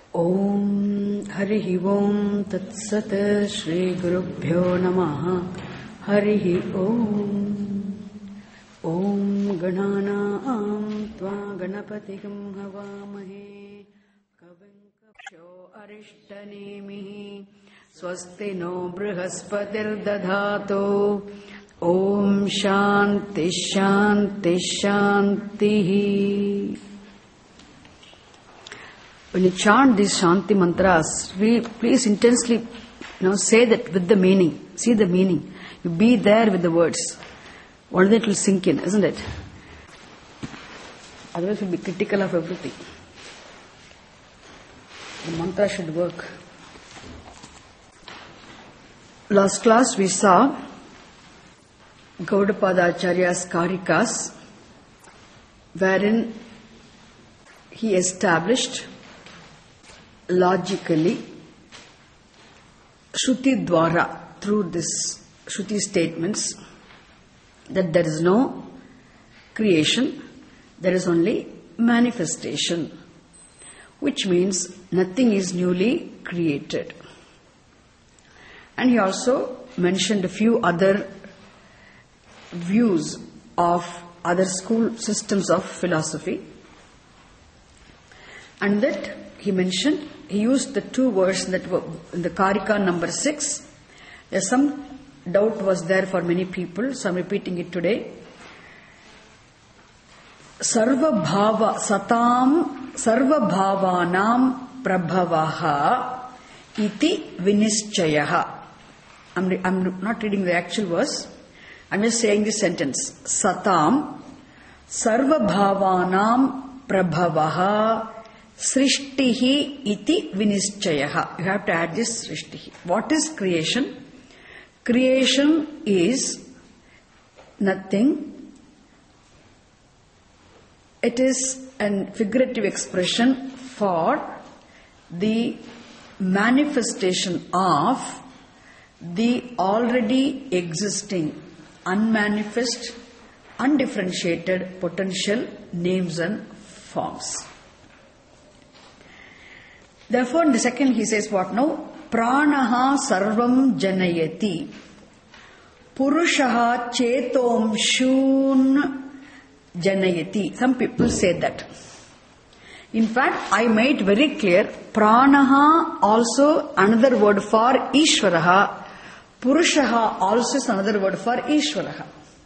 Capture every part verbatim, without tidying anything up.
Om Harihi Om Tat Sat Shri Gurubhyo Namaha Harihi Om Om Ganana Tva Ganapatigam Havamahe Kavim Kapsho Arishtanemihi Swasti No Brihaspatir Dadhato Om Shanti Shanti Shanti. When you chant these Shanti mantras, please intensely, you know, say that with the meaning. See the meaning. You be there with the words. One day it will sink in, isn't it? Otherwise you'll be critical of everything. The mantra should work. Last class we saw Gaudapada Acharya's Karikas, wherein he established logically Shruti Dwara, through this Shruti statements, that there is no creation, there is only manifestation, which means nothing is newly created. And he also mentioned a few other views of other school systems of philosophy, and that he mentioned, he used the two words that were in the Karika number six. There's some doubt was there for many people, so I'm repeating it today. Sarva bhava satam sarva bhavanam prabhavaha iti vinischayaha. I'm, re- I'm not reading the actual verse. I'm just saying this sentence. Satam sarva bhavanam prabhavaha Srishtihi iti vinischayaha. You have to add this Srishtihi. What is creation? Creation is nothing. It is a figurative expression for the manifestation of the already existing, unmanifest, undifferentiated potential names and forms. Therefore, in the second he says what now? Pranaha sarvam janayati Purushaha chetom shun janayati. Some people say that. In fact, I made very clear, Pranaha also another word for Ishvaraha. Purushaha also is another word for Ishvaraha.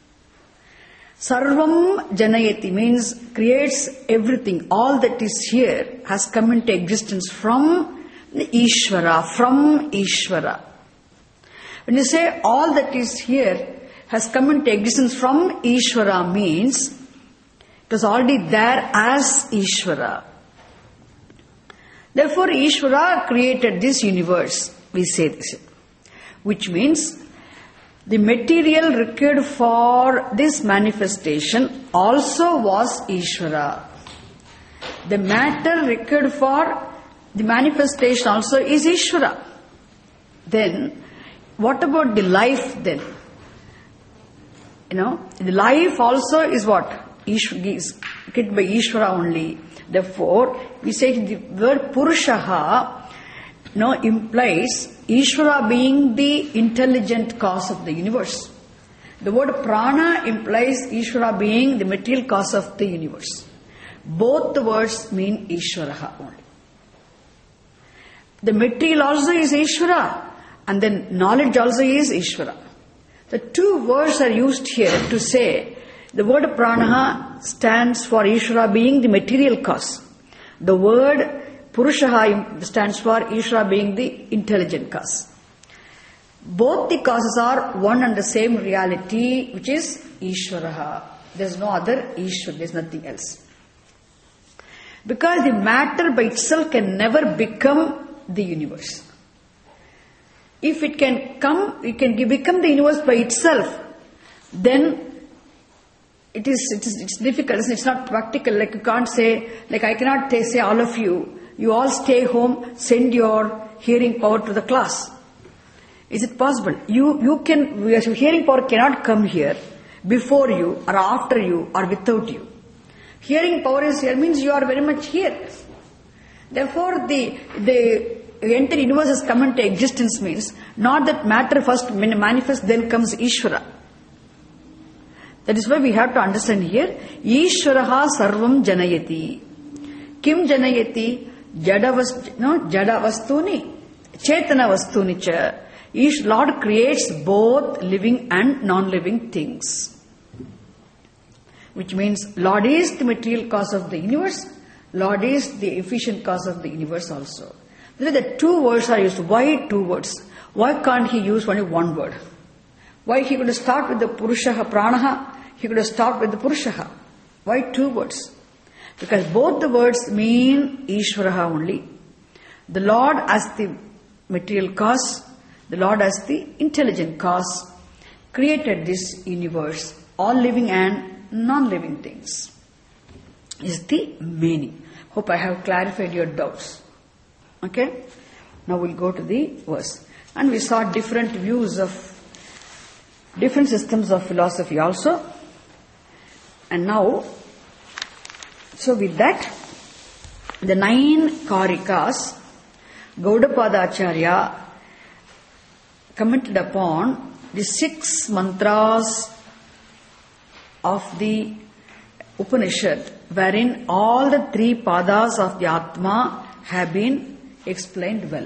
Sarvam janayati means creates everything. All that is here has come into existence from the Ishvara, from Ishvara. When you say all that is here has come into existence from Ishvara means it was already there as Ishvara. Therefore, Ishvara created this universe, we say this, which means the material required for this manifestation also was Ishvara. The matter required for the manifestation also is Ishvara. Then, what about the life then? You know, the life also is what? Ishvara is created by Ishvara only. Therefore, we say the word Purushaha now implies Ishvara being the intelligent cause of the universe. The word prana implies Ishvara being the material cause of the universe. Both the words mean Ishvara only. The material also is Ishvara, and then knowledge also is Ishvara. The two words are used here to say the word prana stands for Ishvara being the material cause. The word Purushaha stands for Ishvara being the intelligent cause. Both the causes are one and the same reality, which is Ishvaraha. There is no other Ishvara, there is nothing else. Because the matter by itself can never become the universe. If it can come, it can become the universe by itself, then it is, it is it's difficult, it's not practical. Like you can't say, like I cannot say all of you, you all stay home, send your hearing power to the class. Is it possible? You you can, your hearing power cannot come here before you or after you or without you. Hearing power is here means you are very much here. Therefore, the, the entire universe has come into existence means not that matter first manifests, then comes Ishvara. That is why we have to understand here, Ishvaraha sarvam janayati. Kim janayati? Jada vast, no, jada vastuni, chetana vastuni cha. Each Lord creates both living and non-living things. Which means Lord is the material cause of the universe, Lord is the efficient cause of the universe also. The two words are used. Why two words? Why can't he use only one word? Why he could start with the Purushaha, Pranaha, he could have stopped with the Purushaha. Why two words? Because both the words mean Ishvaraha only. The Lord as the material cause, the Lord as the intelligent cause, created this universe, all living and non-living things, is the meaning. Hope I have clarified your doubts. Okay? Now we'll go to the verse. And we saw different views of different systems of philosophy also. And now, so with that, the nine Karikas, Gaudapada Acharya commented upon the six mantras of the Upanishad, wherein all the three padas of the Atma have been explained well.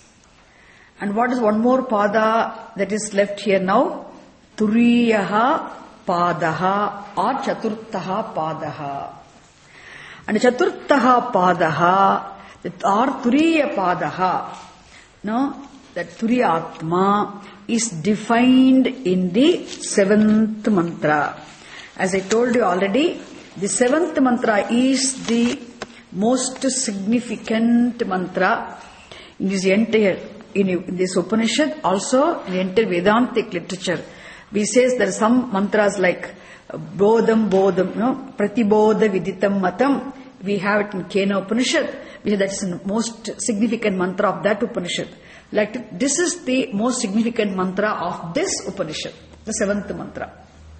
And what is one more pada that is left here now? Turiyaha padaha or chaturtaha padaha. And chaturtaha padaha or turiya padaha, no, that Turiya Atma is defined in the seventh mantra. As I told you already, the seventh mantra is the most significant mantra in this entire, in this Upanishad, also in the entire Vedantic literature. We say there are some mantras like Bodham Bodham, no, Pratibodha Viditam Matam. We have it in Kena Upanishad. That is the most significant mantra of that Upanishad. Like this is the most significant mantra of this Upanishad, the seventh mantra.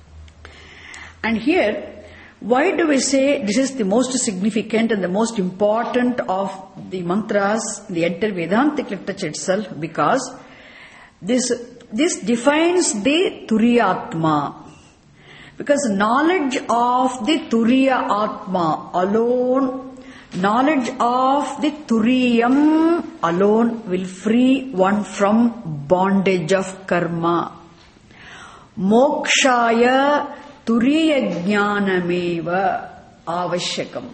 And here, why do we say this is the most significant and the most important of the mantras in the entire Vedantic literature itself? Because this, this defines the Turiya Atma. Because knowledge of the Turiya Atma alone, knowledge of the Turiyam alone will free one from bondage of karma. Mokshaya Turiya Jnanameva Avashyakam.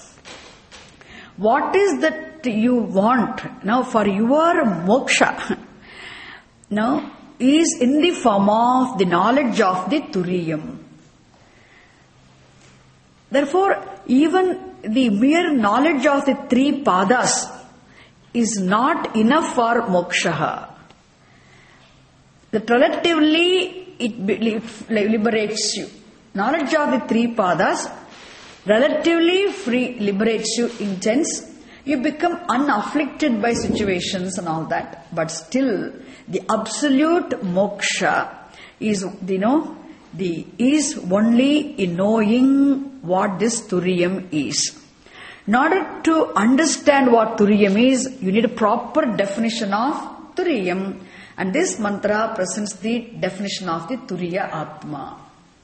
What is that you want now for your moksha? Now is in the form of the knowledge of the Turiyam. Therefore, even the mere knowledge of the three padas is not enough for moksha. That relatively it liberates you. Knowledge of the three padas relatively free liberates you in sense you become unafflicted by situations and all that. But still, the absolute moksha is, you know, the is only in knowing what this Turiyam is. In order to understand what Turiyam is, you need a proper definition of Turiyam, and this mantra presents the definition of the Turiya Atma.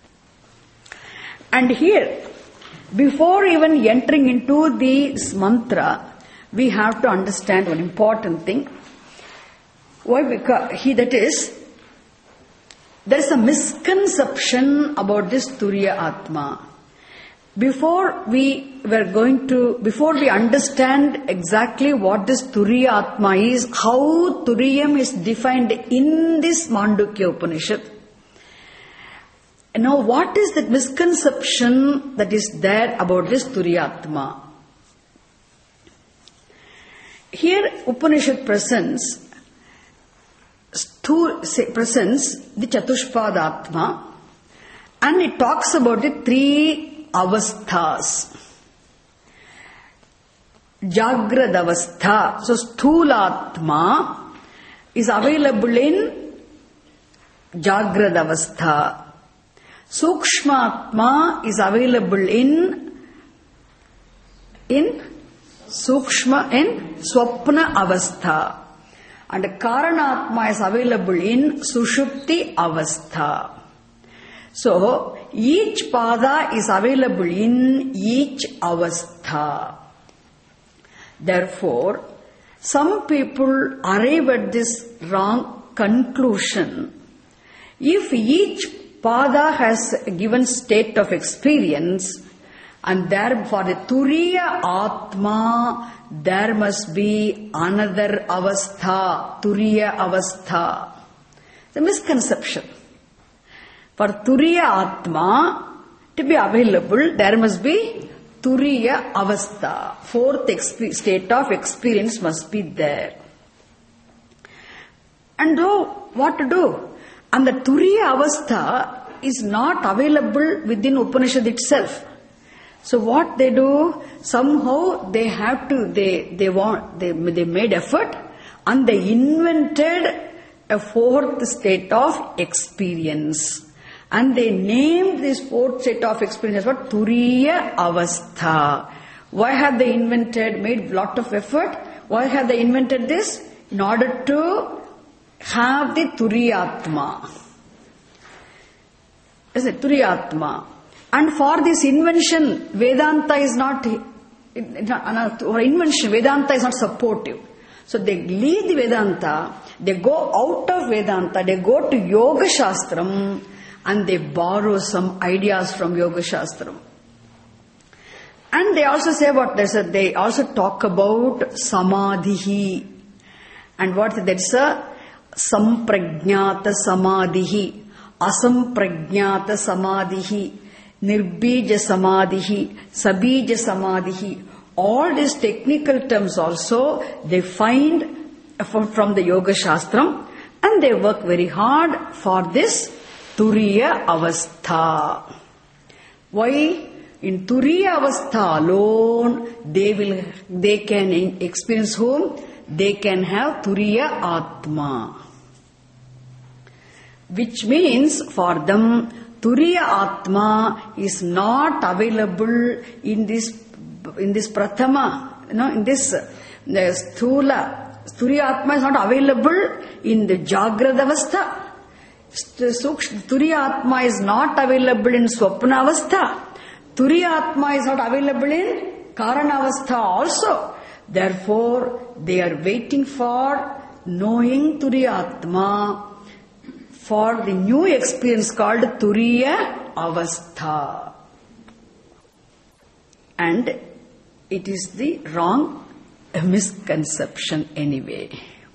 And here, before even entering into this mantra, we have to understand one important thing. Why? Because he, that is, there is a misconception about this Turiya Atma. Before we were going to, before we understand exactly what this Turiya Atma is, how Turiyam is defined in this Mandukya Upanishad, now what is that misconception that is there about this Turiya Atma? Here Upanishad presents Two presents the Chatushpada Atma, and it talks about the three avasthas. Jagrad avastha. So Sthula Atma is available in Jagrad avastha. Sukshma Atma is available in in Sukshma in Swapna Avastha. And Karanatma is available in Sushupti Avastha. So, each pada is available in each avastha. Therefore, some people arrive at this wrong conclusion. If each pada has a given state of experience, and there for the Turiya Atma, there must be another avastha, Turiya Avastha. It's a misconception. For Turiya Atma to be available, there must be Turiya Avastha. Fourth exp- state of experience must be there. And do what to do? And the Turiya Avastha is not available within Upanishad itself. So what they do, somehow they have to, they, they want, they, they made effort and they invented a fourth state of experience. And they named this fourth state of experience as what? Turiya Avastha. Why have they invented, made lot of effort? Why have they invented this? In order to have the Turiyatma. Is it Turiyatma? And for this invention, Vedanta is not, or invention, Vedanta is not supportive. So they leave the Vedanta, they go out of Vedanta, they go to Yoga Shastram, and they borrow some ideas from Yoga Shastram. And they also say what they said, they also talk about Samadhihi. And what there's a Samprajnata Samadhihi, Asamprajnata Samadhihi, Nirbija Samadhihi, Sabija Samadhihi. All these technical terms also they find from, from the Yoga Shastram, and they work very hard for this Turiya Avastha. Why? In Turiya Avastha alone, they will, they can experience whom? They can have Turiya Atma. Which means for them, Turiya Atma is not available in this, in this Prathama, you know, in this the Sthula. Turiya Atma is not available in the Jagrada Avastha. Turiya Atma is not available in Swapna Avastha. Turiya Atma is not available in Karana Avastha also. Therefore, they are waiting for knowing Turiya Atma for the new experience called Turiya Avastha. And it is the wrong misconception anyway.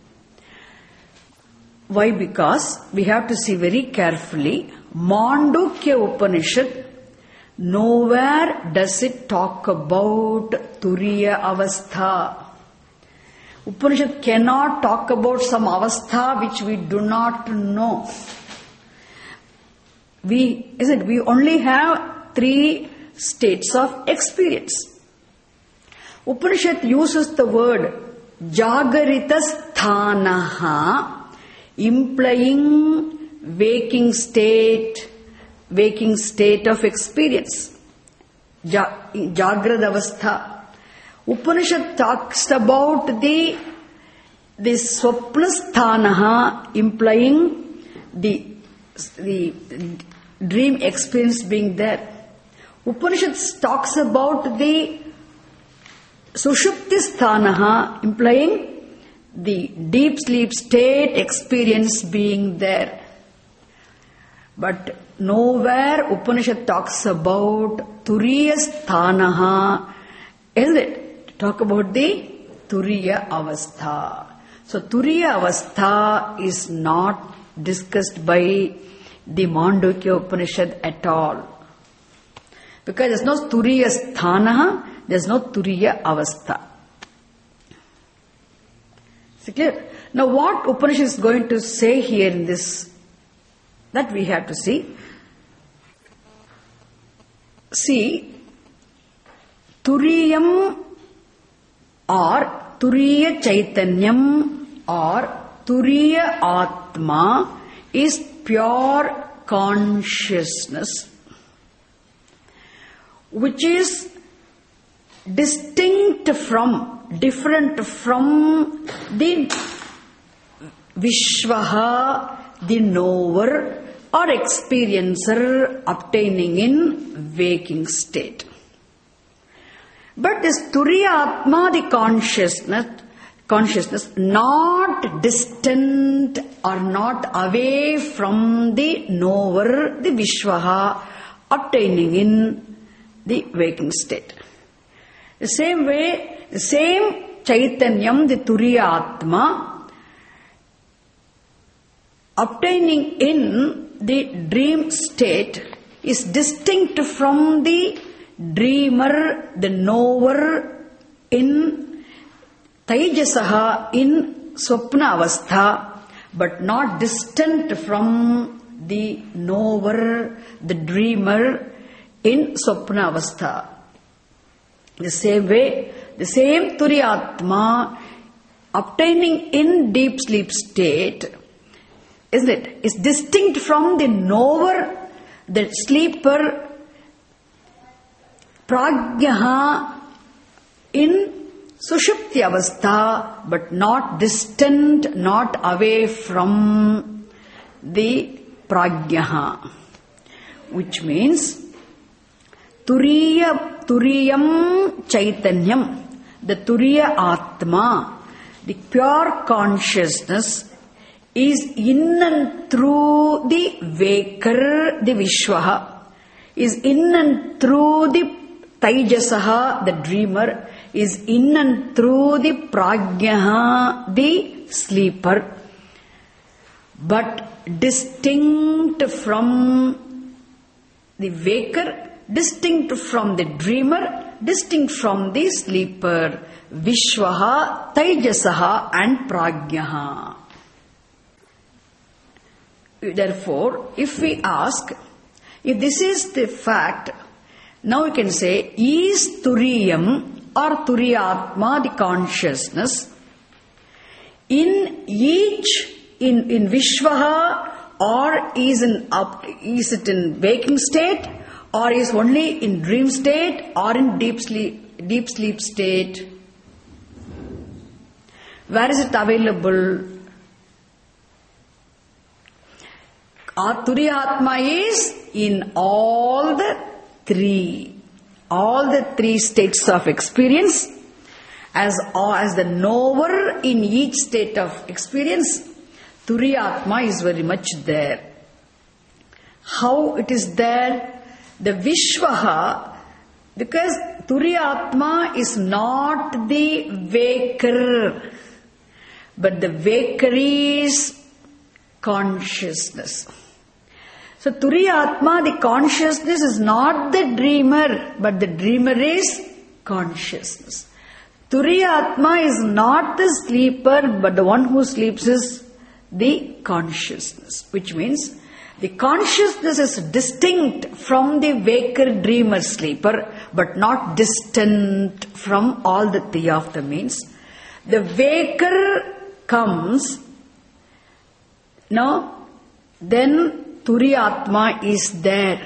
Why? Because we have to see very carefully. Mandukya Upanishad, nowhere does it talk about Turiya Avastha. Upanishad cannot talk about some avastha which we do not know. We, is it, we only have three states of experience. Upanishad uses the word Jagarita Sthanaha, implying waking state, waking state of experience. Ja, Jagrada Avastha. Upanishad talks about the, the Swapnasthanaha, implying the, the dream experience being there. Upanishad talks about the Sushuptisthanaha, implying the deep sleep state experience being there. But nowhere Upanishad talks about Turiya Sthanaha, isn't it? Talk about the Turiya Avastha. So Turiya Avastha is not discussed by the Mandukya Upanishad at all. Because there's no Turiya Sthanaha, there's no Turiya Avastha. Is it clear? Now what Upanishad is going to say here in this, that we have to see. See, Turiyam or Turiya Chaitanyam or Turiya Atma is pure consciousness, which is distinct from, different from the Vishwaha, the knower or experiencer obtaining in waking state. But this Turiya Atma, the consciousness, consciousness not distant or not away from the knower, the Vishwaha, obtaining in the waking state. The same way, the same Chaitanyam, the Turiya Atma, obtaining in the dream state is distinct from the dreamer, the knower in Taijasaha, in Swapna Avastha, but not distant from the knower, the dreamer in Swapna Avastha. The same way, the same Turiyatma obtaining in deep sleep state, isn't it, is distinct from the knower, the sleeper, Prajnaha in Sushupti Avastha, but not distant, not away from the Prajnaha. Which means, Turiya, Turiyam Chaitanyam, the Turiya Atma, the pure consciousness, is in and through the waker, the Vishwaha, is in and through the Taijasaha, the dreamer, is in and through the Prajnaha, the sleeper, but distinct from the waker, distinct from the dreamer, distinct from the sleeper, Vishwaha, Taijasaha and Prajnaha. Therefore, if we ask, if this is the fact, now we can say, is Turiyam or Turiyatma, the consciousness, in each, in, in Vishwaha, or is, in up, is it in waking state, or is only in dream state, or in deep sleep, deep sleep state? Where is it available? Our Turiyatma is in all the three, all the three states of experience, as, as the knower in each state of experience, Turiyatma is very much there. How it is there? The Vishwaha, because Turiyatma is not the waker, but the waker is consciousness. So Turiyatma, the consciousness, is not the dreamer, but the dreamer is consciousness. Turiyatma is not the sleeper, but the one who sleeps is the consciousness. Which means the consciousness is distinct from the waker, dreamer, sleeper, but not distant from all the three of them. Means the waker comes, no, then Turiyatma is there.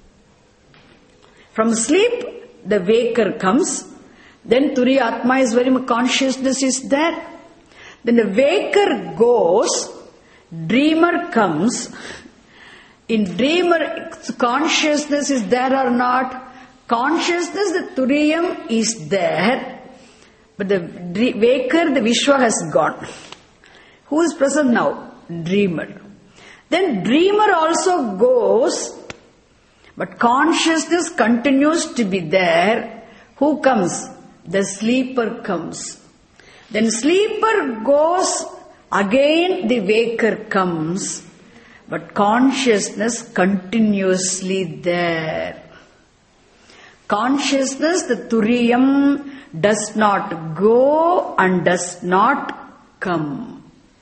From sleep, the waker comes, then Turiyatma is very much, consciousness is there. Then the waker goes, dreamer comes. In dreamer, consciousness is there or not? Consciousness, the Turiyam is there, but the waker, the Vishwa has gone. Who is present now? Dreamer. Then dreamer also goes, but consciousness continues to be there. Who comes? The sleeper comes. Then sleeper goes, again the waker comes, but consciousness continuously there. Consciousness, the Turiyam, does not go and does not come.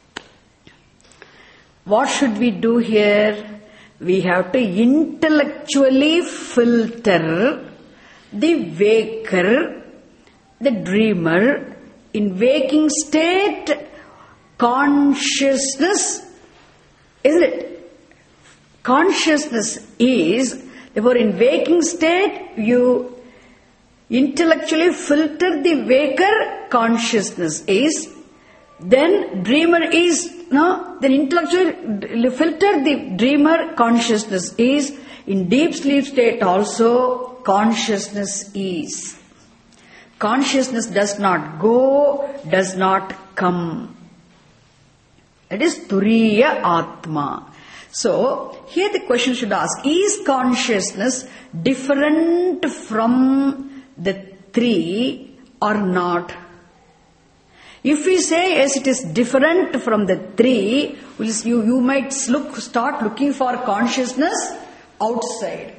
What should we do here? We have to intellectually filter the waker, the dreamer. In waking state, consciousness, isn't it? Consciousness is, therefore in waking state, you intellectually filter the waker consciousness is, then dreamer is, no, then intellectually filter the dreamer consciousness is, in deep sleep state also consciousness is. Consciousness does not go, does not come. It is Turiya Atma. So, here the question should ask, is consciousness different from the three or not? If we say yes, it is different from the three, you, you might look, start looking for consciousness outside.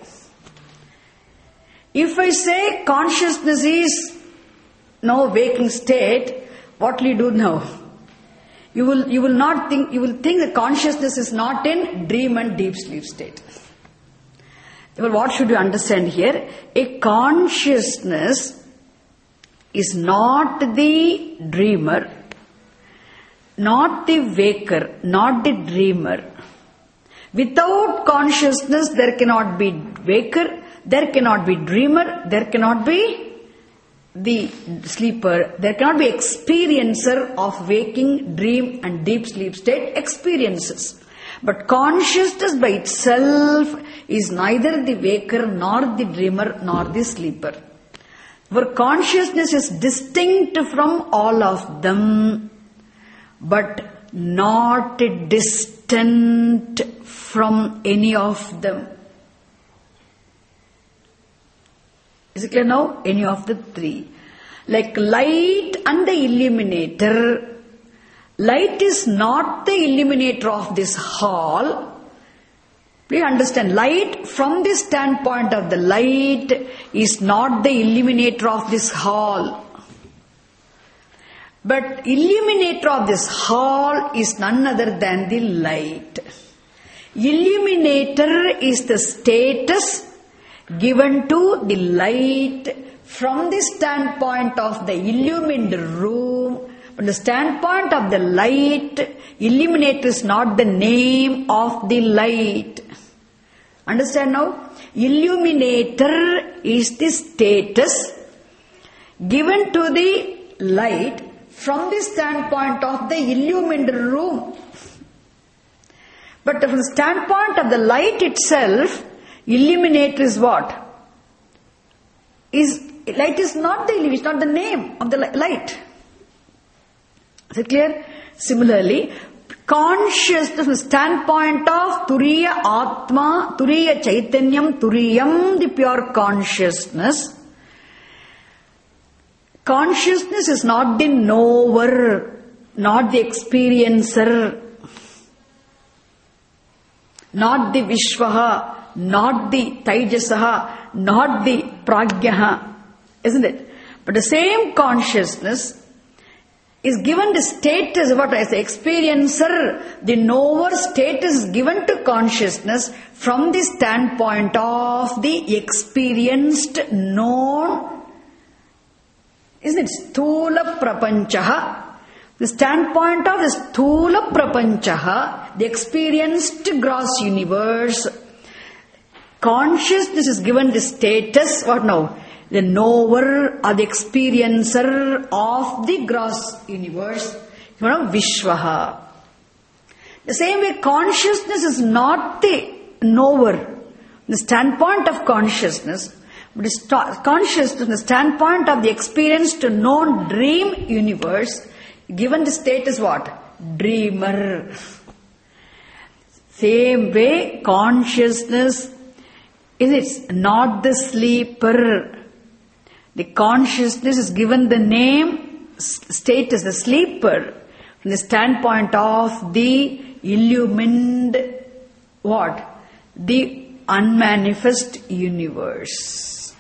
If I say consciousness is no waking state, what will you do now? You will, you will not think, you will think that consciousness is not in dream and deep sleep state. Well, what should you understand here? A consciousness is not the dreamer, not the waker, not the dreamer. Without consciousness, there cannot be waker, there cannot be dreamer, there cannot be the sleeper, there cannot be experiencer of waking, dream and deep sleep state experiences. But consciousness by itself is neither the waker nor the dreamer nor the sleeper. For consciousness is distinct from all of them, but not distant from any of them. Is it clear now? Any of the three. Like light and the illuminator. Light is not the illuminator of this hall. Please understand, light from the standpoint of the light is not the illuminator of this hall. But illuminator of this hall is none other than the light. Illuminator is the status given to the light from the standpoint of the illumined room. From the standpoint of the light, illuminator is not the name of the light. Understand now? Illuminator is the status given to the light from the standpoint of the illumined room. But from the standpoint of the light itself, illuminator is what? Is light is not the illuminator, it's not the name of the light. Is it clear? Similarly, consciousness from the standpoint of Turiya Atma, Turiya Chaitanyam, Turiyam, the pure consciousness. Consciousness is not the knower, not the experiencer, not the Vishwaha, not the Taijasaha, not the Pragyaha, isn't it? But the same consciousness is given the status of what I say, experiencer, the knower status is given to consciousness from the standpoint of the experienced known, isn't it? Sthula Prapanchaha. The standpoint of the Sthula Prapanchaha, the experienced gross universe, consciousness is given the status, what now? The knower or the experiencer of the gross universe, you know, Vishwaha. The same way, consciousness is not the knower. The standpoint of consciousness, but is consciousness, the standpoint of the experienced known dream universe, given the status what? Dreamer. Same way, consciousness is it not the sleeper. The consciousness is given the name, status, the sleeper, from the standpoint of the illumined, what? The unmanifest universe.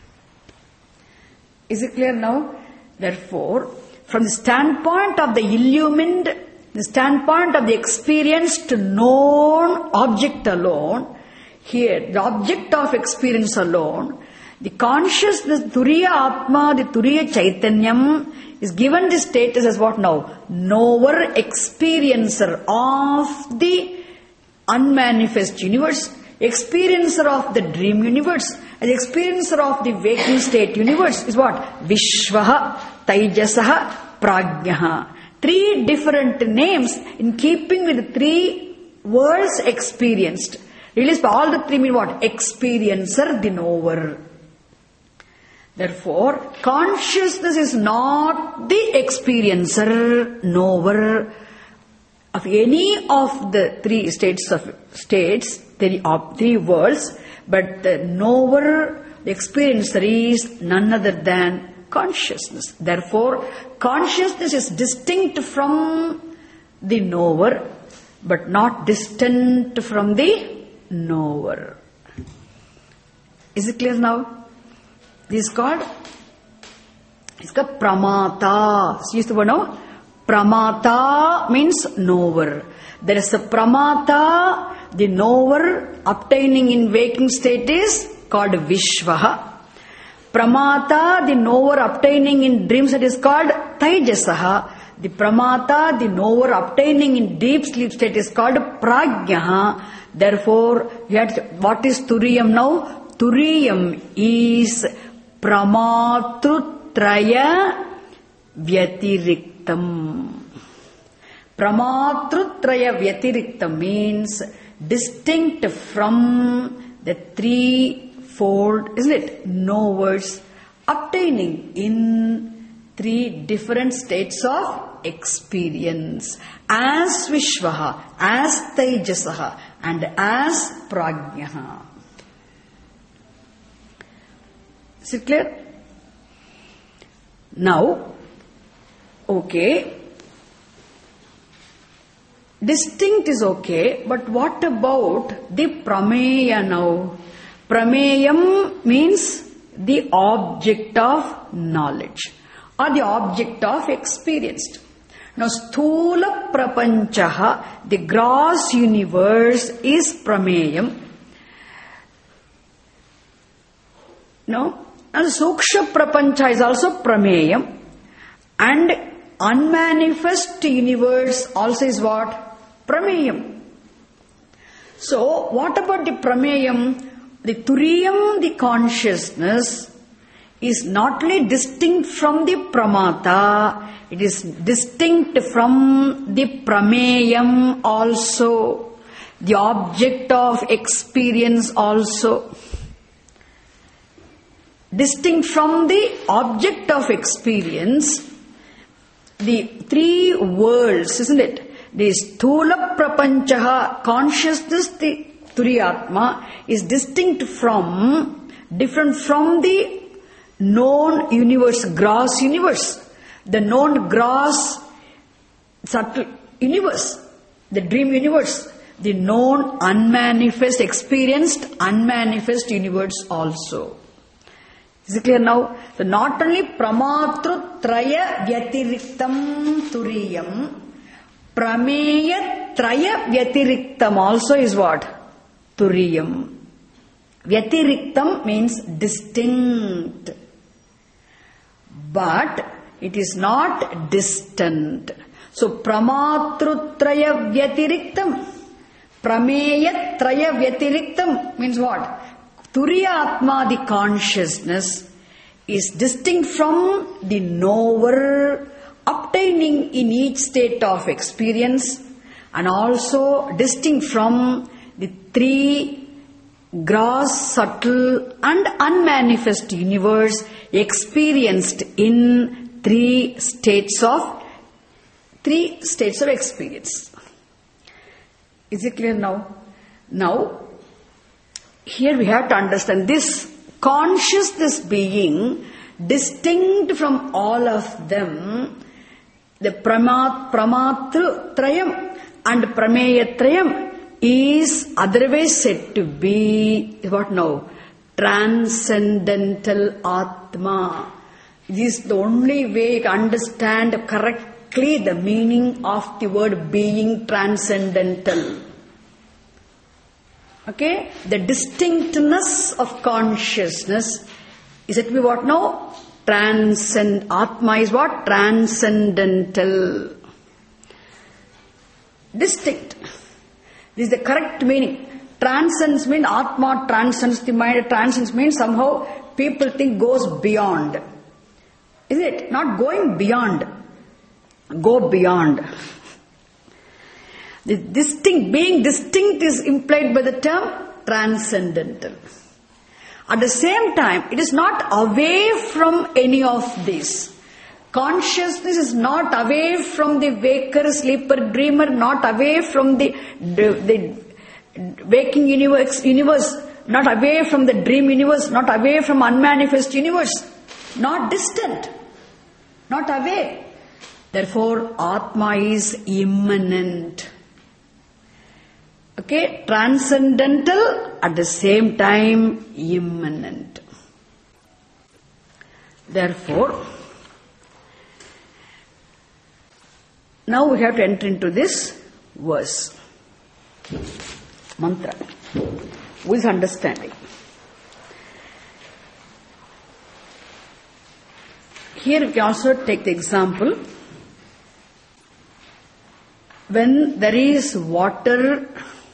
Is it clear now? Therefore, from the standpoint of the illumined, the standpoint of the experienced known object alone, here, the object of experience alone, the consciousness, Turiya Atma, the Turiya Chaitanyam, is given the status as what now? Knower, experiencer of the unmanifest universe. Experiencer of the dream universe and the experiencer of the waking state universe is what? Vishvaha, Taijasaha, Prajnaha. Three different names in keeping with the three words experienced. Released by all the three mean what? Experiencer, the knower. Therefore, consciousness is not the experiencer, knower of any of the three states of states, three, of three worlds, but the knower, the experiencer is none other than consciousness. Therefore, consciousness is distinct from the knower, but not distant from the knower. Is it clear now? This is called, it's called pramata. Use the word now. Pramata means knower. There is a pramata, the knower obtaining in waking state is called Vishvaha. Pramata, the knower obtaining in dream state is called Taijasaha. The pramata, the knower obtaining in deep sleep state is called Prajnaha. Therefore, you have to, what is Turiyam now? Turiyam is Pramatrutraya Vyatiriktam. Pramatrutraya Vyatiriktam means distinct from the threefold, isn't it? Knowers obtaining in three different states of experience as Vishvaha, as Taijasaha, and as Prajnaha. Is it clear? Now, okay, distinct is okay, but what about the prameya now? Prameyam means the object of knowledge or the object of experience. Now, sthula prapanchaha, the gross universe is prameyam. No? And Suksha Prapancha is also Prameyam. And unmanifest universe also is what? Prameyam. So, what about the Prameyam? The Turiyam, the consciousness, is not only distinct from the Pramata, it is distinct from the Prameyam also, the object of experience also. Distinct from the object of experience, the three worlds, isn't it? The Sthula Prapanchaha, consciousness, the Turiyatma, is distinct from, different from the known universe, gross universe. The known gross subtle universe, the dream universe, the known unmanifest, experienced unmanifest universe also. Is it clear now? So not only Pramatrutraya Vyatiriktam Turiyam, Prameya Traya Vyatiriktam also is what? Turiyam. Vyatiriktam means distinct. But it is not distant. So Pramatrutraya Vyatiriktam, Prameya Traya Vyatiriktam means what? Turiyatma, the consciousness, is distinct from the knower obtaining in each state of experience and also distinct from the three gross, subtle and unmanifest universe experienced in three states of three states of experience. Is it clear now? Now, here we have to understand this consciousness being distinct from all of them, the Pramat, Pramatru Trayam and Prameya Trayam is otherwise said to be, what now? Transcendental Atma. This is the only way you can understand correctly the meaning of the word being transcendental. Okay, the distinctness of consciousness is it to be what now? Transcend. Atma is what? Transcendental. Distinct. This is the correct meaning. Transcends means Atma transcends the mind. Transcends means somehow people think goes beyond. Is it? Not going beyond. Go beyond. The distinct, being distinct is implied by the term transcendental. At the same time, it is not away from any of these. Consciousness is not away from the waker, sleeper, dreamer, not away from the, the, the waking universe, universe, not away from the dream universe, not away from unmanifest universe, not distant, not away. Therefore, Atma is immanent. Okay, transcendental, at the same time immanent. Therefore, now we have to enter into this verse, mantra, with understanding. Here we can also take the example. When there is water,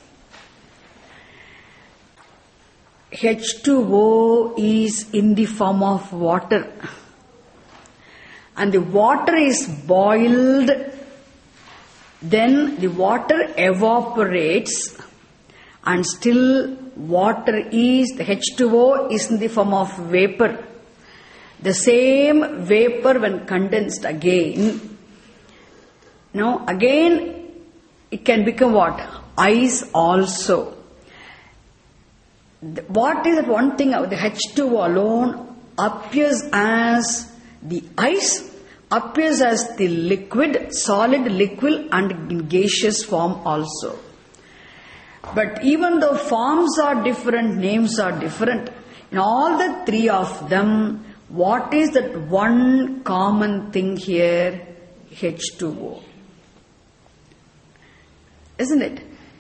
H two O is in the form of water, and the water is boiled, then the water evaporates, and still water is, the H two O is in the form of vapor. The same vapor when condensed again, now again it can become what? Ice also. What is that one thing? The H two O alone appears as the ice, appears as the liquid, solid, liquid and in gaseous form also. But even though forms are different, names are different, in all the three of them, what is that one common thing here? H two O. Isn't it?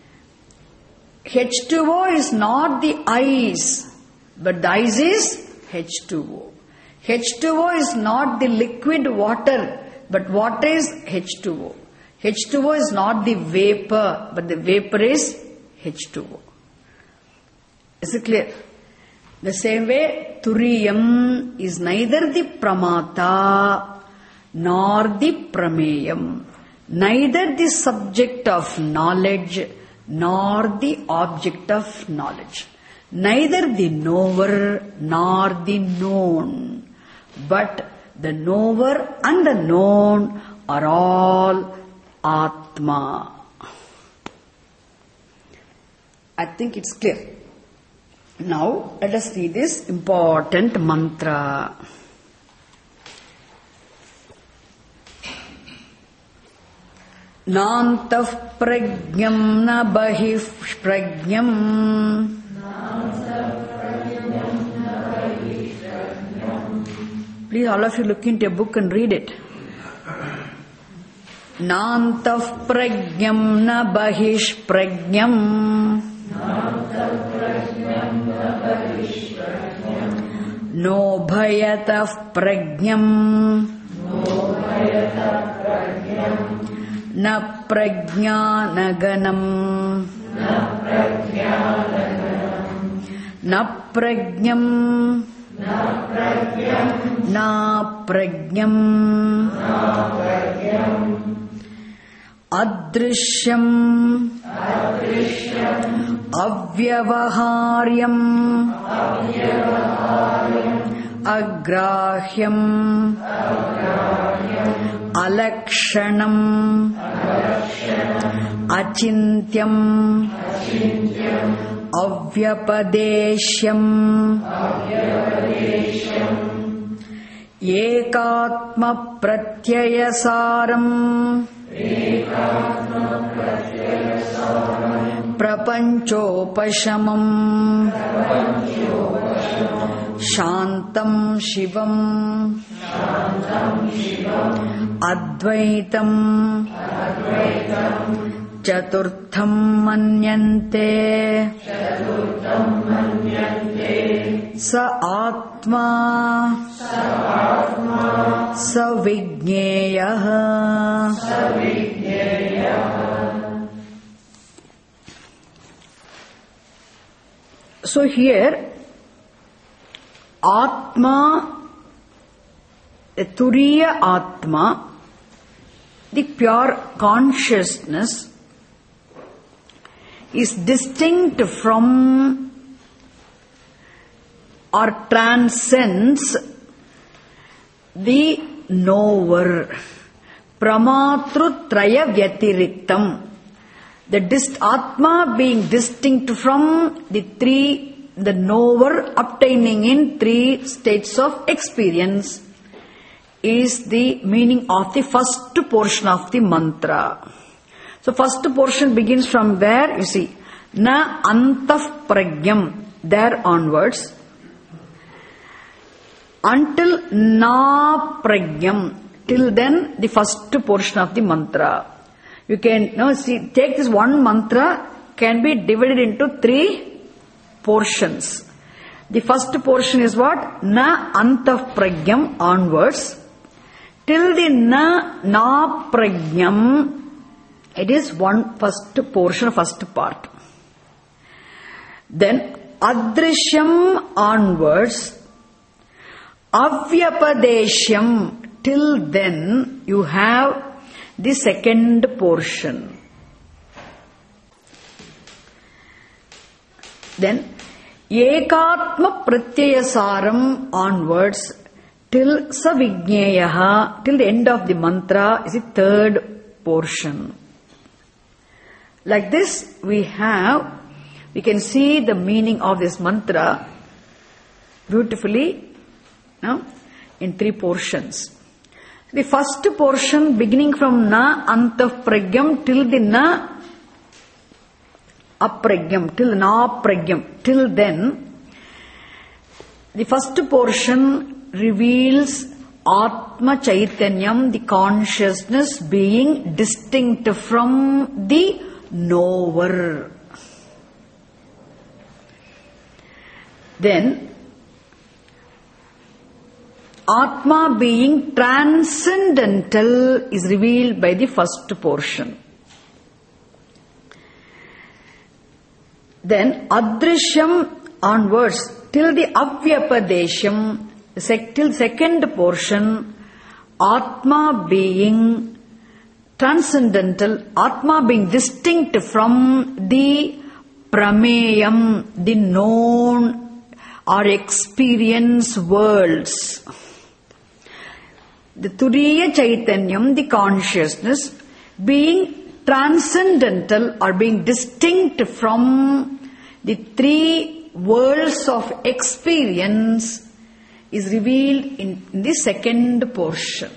H two O is not the ice, but the ice is H two O. H two O is not the liquid water, but water is H two O. H two O is not the vapor, but the vapor is H two O. Is it clear? The same way, Turiyam is neither the Pramata nor the Prameyam, neither the subject of knowledge nor the object of knowledge, neither the knower nor the known, but the knower and the known are all Atma. I think it's clear. Now let us see this important mantra. Nantah pragyam na bahih pragyam. Please all of you look into a book and read it. Nantah pragyam na bahih pragyam. No bhayatah pragyam. Na prajnanaganam. Na prajnam. Na prajnam. Adrishyam. Avyavaharyam. Agrahyam. Alakshanam. Achintyam. Avyapadeshyam. Ekatma pratyayasaram. Prapanchopashamam. Shantam Shivam. Advaitam. Chaturtham Manyante. Sa Atma. Sa Vigneyaha. So here, Atma, the Turiya Atma, the pure consciousness, is distinct from or transcends the knower. Pramatrutraya Vyatiriktam. The dist- Atma being distinct from the three, the knower obtaining in three states of experience, is the meaning of the first portion of the mantra. So first portion begins from where? You see, na antaf pragyam, there onwards, until na pragyam, till then the first portion of the mantra. You can you know, see, take this one mantra, can be divided into three portions. The first portion is what? Na antaf pragyam onwards, till the na na pragyam. It is one first portion, first part. Then adrishyam onwards, avyapadeshyam, till then you have the second portion. Then ekatma pratyayasaram onwards, till savigneyaha, till the end of the mantra, is the third portion. Like this, we have, we can see the meaning of this mantra beautifully no, in three portions. The first portion beginning from na antaf pragyam till the na apragyam, till na pragyam, till then, the first portion reveals Atma Chaitanyam, the consciousness being distinct from the knower. Then Atma being transcendental is revealed by the first portion. Then Adrishyam onwards till the Avyapadeshyam, till second portion, Atma being transcendental, Atma being distinct from the Prameyam, the known or experience worlds. The Turiya Chaitanyam, the consciousness, being transcendental or being distinct from the three worlds of experience, is revealed in the second portion.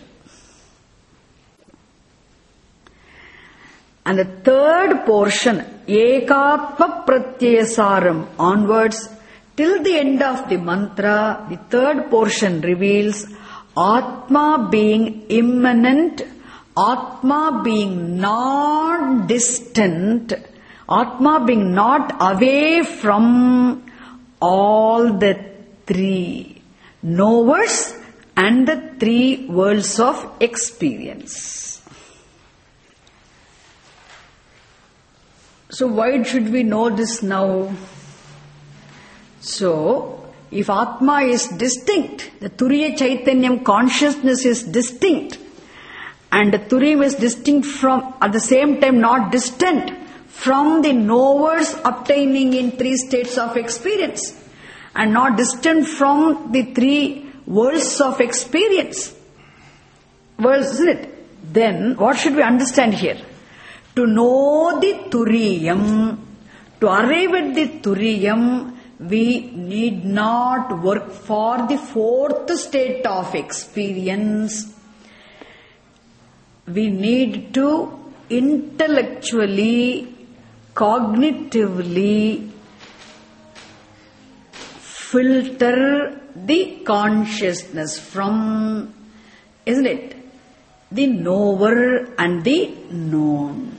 And the third portion, Ekatma Pratyayasaram onwards, till the end of the mantra, the third portion reveals Atma being immanent, Atma being non-distant, Atma being not away from all the three knowers and the three worlds of experience. So why should we know this now? So, if Atma is distinct, the Turiya Chaitanyam consciousness is distinct, and the Turiyam is distinct from, at the same time not distant from the knowers obtaining in three states of experience, and not distant from the three worlds of experience. Worlds, isn't it? Then, what should we understand here? To know the Turiyam, to arrive at the Turiyam, we need not work for the fourth state of experience. We need to intellectually, cognitively filter the consciousness from, isn't it, the knower and the known.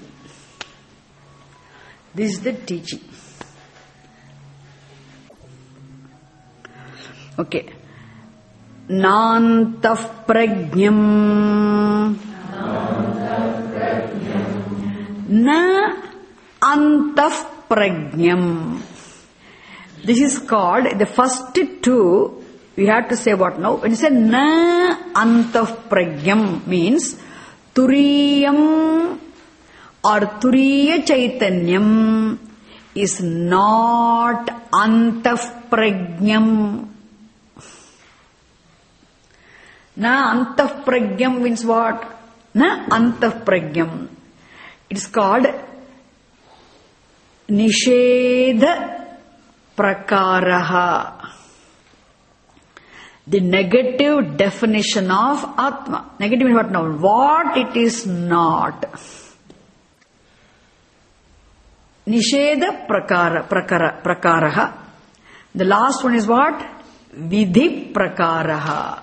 This is the teaching. Okay. Nantaf pragyam. Na antaf pragyam. This is called, the first two, we have to say what now? When you say na antah pragyam means turiyam or turiya chaitanyam is not antah pragyam. Na antah pragyam means what? Na antah pragyam. It is called nishedha prakaraha. The negative definition of Atma. Negative means what now? What it is not. Nishedha prakara, prakara, prakaraha. The last one is what? Vidhi prakaraha.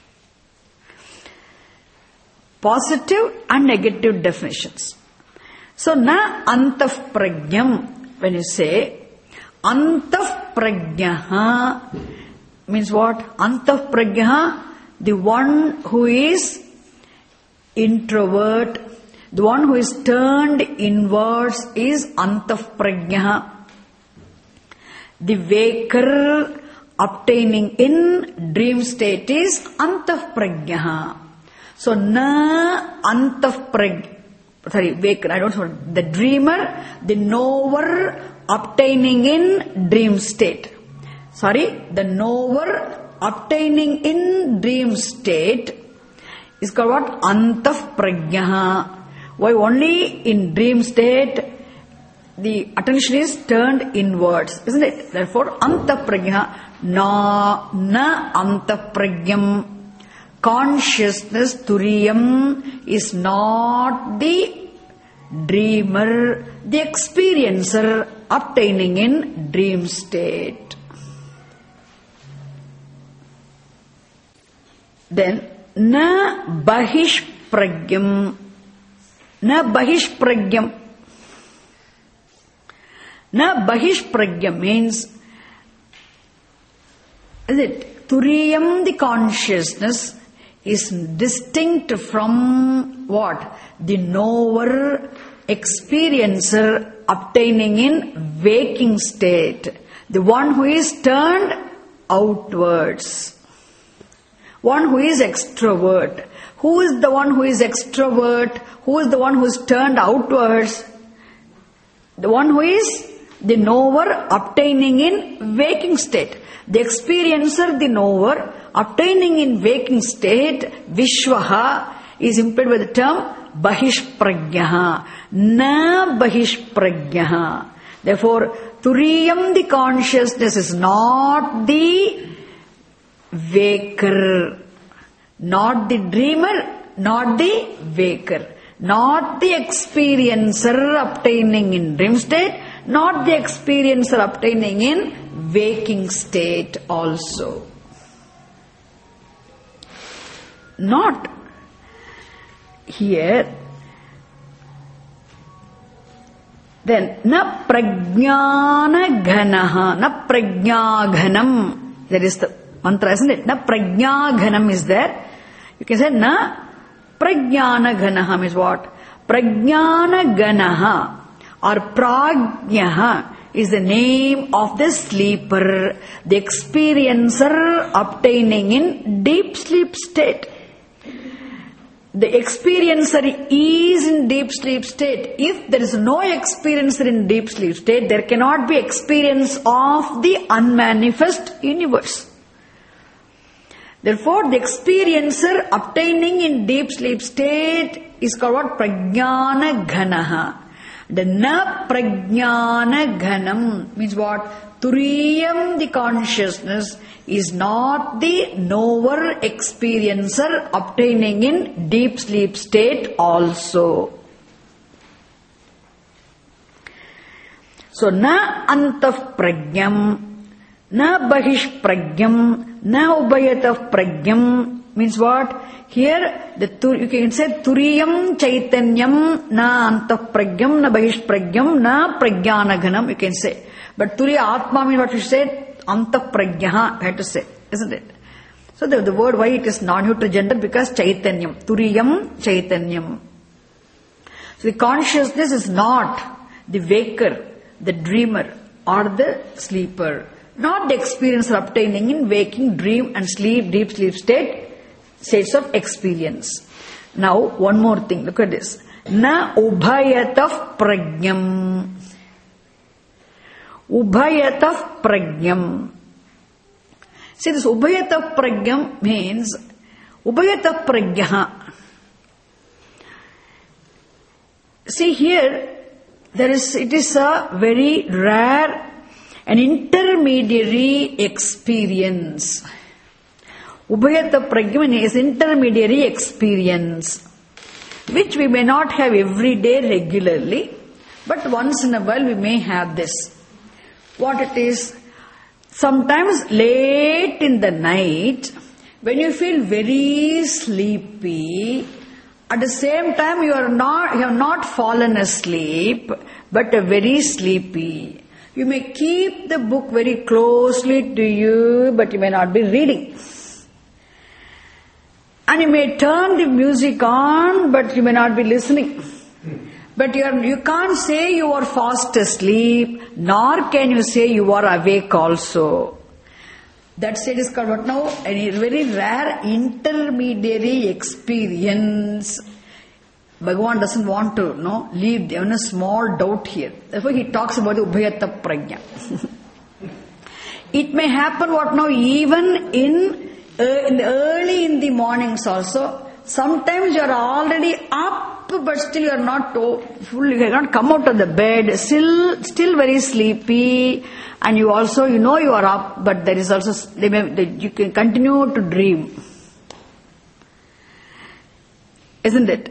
Positive and negative definitions. So, na antah pragyam, when you say, antah pragyaha means what? Antah pragyaha, the one who is introvert, the one who is turned inwards is antah pragyaha. The waker obtaining in dream state is antah pragyaha. So, na antah pragyaha, sorry, waker, I don't know, the dreamer, the knower obtaining in dream state. Sorry, the knower obtaining in dream state is called what? Antah pragyaha. Why only in dream state the attention is turned inwards, isn't it? Therefore, antah pragyaha, na, na antah pragyam. Consciousness, turiyam, is not the dreamer, the experiencer obtaining in dream state. Then, na bahish pragyam. Na bahish pragyam. Na bahish pragyam means, is it, turiyam, the consciousness, is distinct from what? The knower, experiencer obtaining in waking state. The one who is turned outwards. One who is extrovert. Who is the one who is extrovert? Who is the one who is turned outwards? The one who is the knower obtaining in waking state. The experiencer, the knower, obtaining in waking state, Vishwaha, is implied by the term Bahish Pragyaha. Na Bahish Pragyaha. Therefore, Turiyam, the consciousness, is not the waker, not the dreamer, not the waker, not the experiencer obtaining in dream state, not the experiencer obtaining in waking state also. Not here. Then, na prajnana ghanaha, na prajna ghanam. That is the mantra, isn't it? Na prajna ghanam is there. You can say na prajnana ghanaha means what? Prajnana ganaha or prajnaha is the name of the sleeper, the experiencer obtaining in deep sleep state. The experiencer is in deep sleep state. If there is no experiencer in deep sleep state, there cannot be experience of the unmanifest universe. Therefore, the experiencer obtaining in deep sleep state is called what? Prajnana ghanaha. The na prajnana ghanam means what? Turiyam, the consciousness, is not the knower experiencer obtaining in deep sleep state also. So, na antah pragyam, na bahish pragyam, na ubayatah pragyam means what? Here, the you can say turiyam chaitanyam na antah pragyam na bahish pragyam na pragyana ghanam, you can say. But turiya atma means what you say? Antah pragyaha, I have to say, isn't it? So the, the word why it is non-neutral gender because chaitanyam, turiyam chaitanyam. So the consciousness is not the waker, the dreamer or the sleeper. not the experience obtaining in waking, dream and sleep, deep sleep state, states of experience. Now, one more thing, look at this. Na ubhayatav prajnam. Ubhayatav prajnam. See, this ubhayatav prajnam means ubhayatav prajnaha. See here, there is, it is a very rare and intermediary experience. Ubhayata prajna is intermediary experience, which we may not have every day regularly, but once in a while we may have this. What it is? Sometimes late in the night, when you feel very sleepy, at the same time you are not, you have not fallen asleep, but are very sleepy. You may keep the book very closely to you, but you may not be reading. And you may turn the music on, but you may not be listening. But you, are, you can't say you are fast asleep, nor can you say you are awake also. That state is called what now? A very rare intermediary experience. Bhagavan doesn't want to no, leave even a small doubt here. Therefore he talks about the Ubhayata Prajna. It may happen what now even in, uh, in the early in the mornings also. Sometimes you are already up, but still you are not full, you cannot come out of the bed, still, still very sleepy, and you also, you know you are up, but there is also, they may, they, you can continue to dream. Isn't it?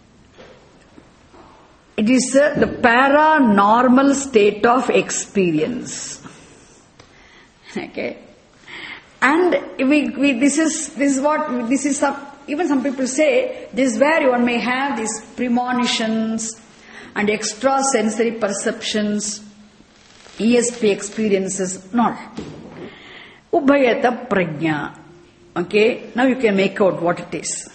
It is uh, the paranormal state of experience. Okay. And we, we, this is, this is what, this is some, even some people say, this is where one may have these premonitions and extrasensory perceptions, E S P experiences, not. Ubhayata prajna. Okay, now you can make out what it is.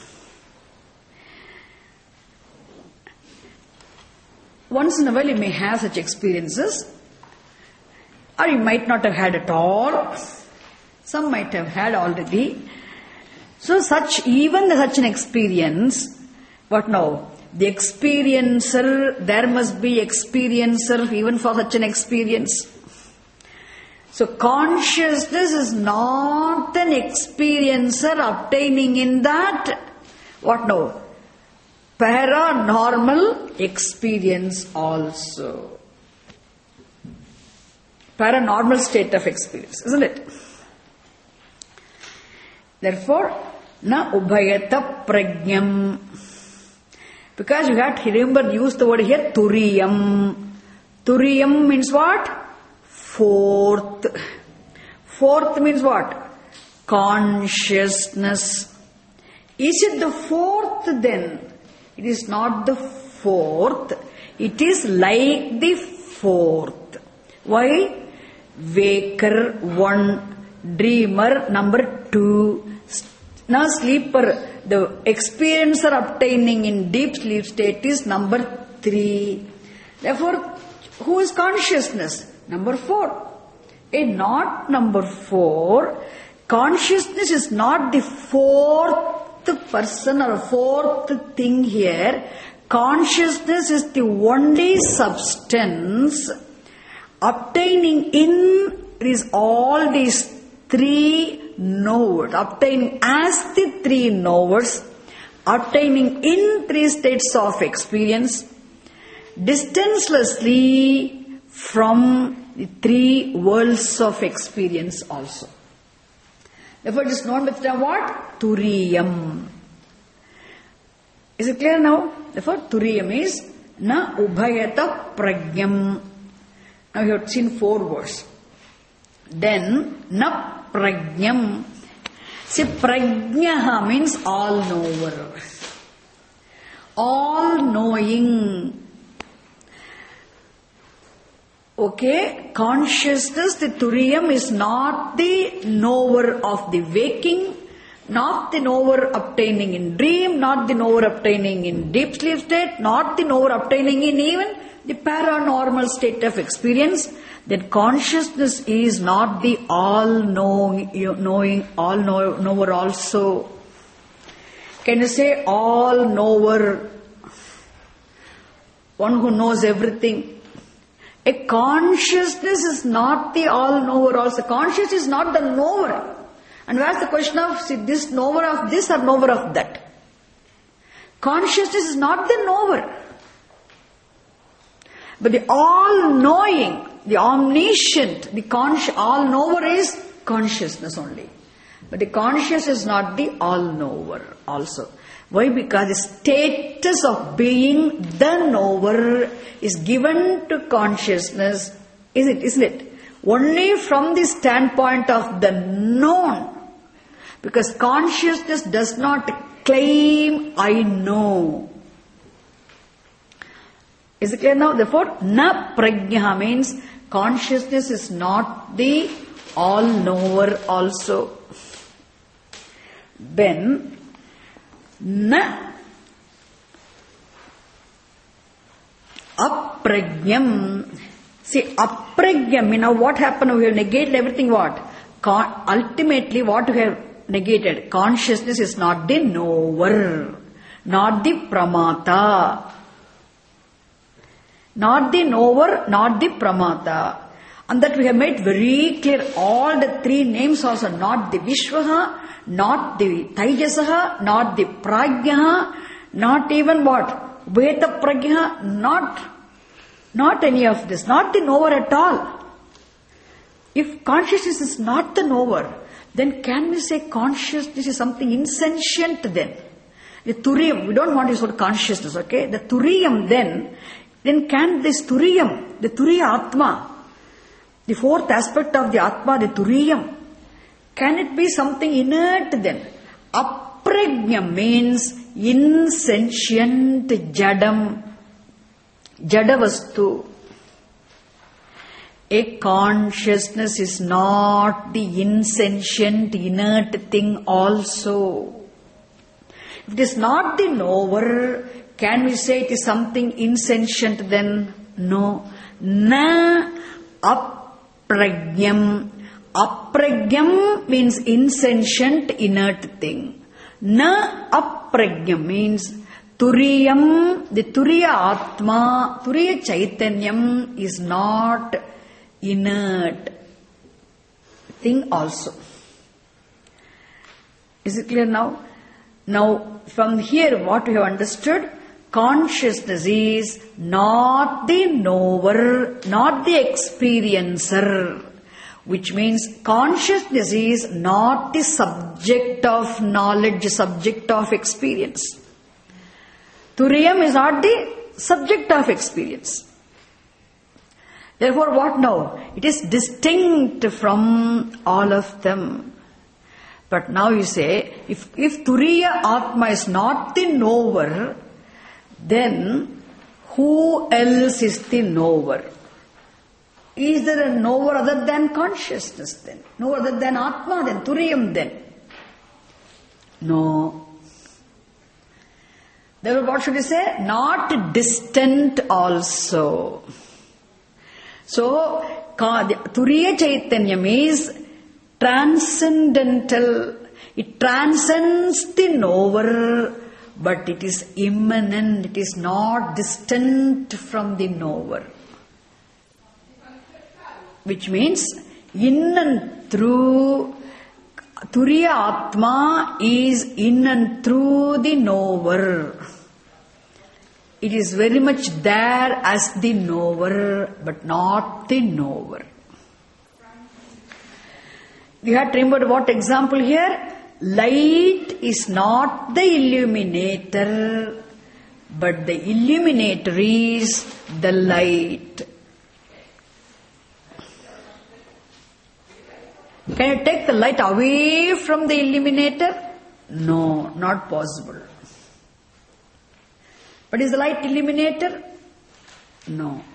Once in a while you may have such experiences, or you might not have had at all. Some might have had already. So such, even such an experience, what now? The experiencer, there must be experiencer even for such an experience. So consciousness is not an experiencer obtaining in that, what now? Paranormal experience also. Paranormal state of experience, isn't it? Therefore, na ubhayata prajnam. Because you have to remember, use the word here, turiyam. Turiyam means what? Fourth. Fourth means what? Consciousness. Is it the fourth then? It is not the fourth. It is like the fourth. Why? Waker, one. Dreamer, number two. Now sleeper, the experiencer obtaining in deep sleep state is number three. Therefore, who is consciousness? Number four. A not number four. Consciousness is not the fourth person or fourth thing here. Consciousness is the only substance obtaining in is all these three knowers, obtaining as the three knowers, obtaining in three states of experience, distancelessly from the three worlds of experience also. Therefore, it is known with the what? Turiyam. Is it clear now? Therefore, Turiyam is na ubhayata prajnam. Now you have seen four words. Then, na prajnam. See, prajnaha means all-knower. All-knowing. Okay, consciousness, the Turiyam is not the knower of the waking, not the knower obtaining in dream, not the knower obtaining in deep sleep state, not the knower obtaining in even the paranormal state of experience, then consciousness is not the all-knowing, knowing, all-knower also. Can you say all-knower? One who knows everything. A consciousness is not the all-knower also. Consciousness is not the knower. And where's the question of, see, this knower of this or knower of that? Consciousness is not the knower. But the all-knowing, the omniscient, the consci- all-knower is consciousness only. But the conscious is not the all-knower also. Why? Because the status of being the knower is given to consciousness, is it, isn't it? Only from the standpoint of the known. Because consciousness does not claim, I know. Is it clear now? Therefore, na prajna means consciousness is not the all-knower also. Then, na aprajnam. See, aprajnam, you know what happened? We have negated everything what? Con- ultimately, what we have negated? Consciousness is not the knower, not the pramata. Not the knower, not the pramata. And that we have made very clear. All the three names also, not the Vishwaha, not the Taijasaha, not the Prajnaha, not even what? Veta Prajnaha, not, not any of this, not the knower at all. If consciousness is not the knower, then can we say consciousness is something insentient then? The Turiyam, we don't want to use the word consciousness, okay? The Turiyam then, then can this Turiyam, the Turiya Atma, the fourth aspect of the Atma, the Turiyam, can it be something inert then? Aprajna means insentient jadam, jadavastu. A consciousness is not the insentient, inert thing also. If it is not the knower, can we say it is something insentient then? No. Na aprajnam. Aprajnam means insentient, inert thing. Na aprajnam means Turiyam, the Turiya Atma, Turiya Chaitanyam is not inert thing also. Is it clear now? Now, from here what we have understood, consciousness is not the knower, not the experiencer, which means consciousness is not the subject of knowledge, subject of experience. Turiyam is not the subject of experience. Therefore, what now? It is distinct from all of them. But now you say, if, if Turiya Atma is not the knower, then who else is the knower? Is there a knower other than consciousness then? No other than Atma then, Turiyam then? No. Therefore, what should we say? Not distant also. So, Turiya Chaitanyam is transcendental. It transcends the knower, but it is immanent. It is not distant from the knower. Which means, in and through, Turiya Atma is in and through the knower. It is very much there as the knower, but not the knower. You have to remember what example here? Light is not the illuminator, but the illuminator is the light. Can you take the light away from the illuminator? No, not possible. But is the light illuminator? No.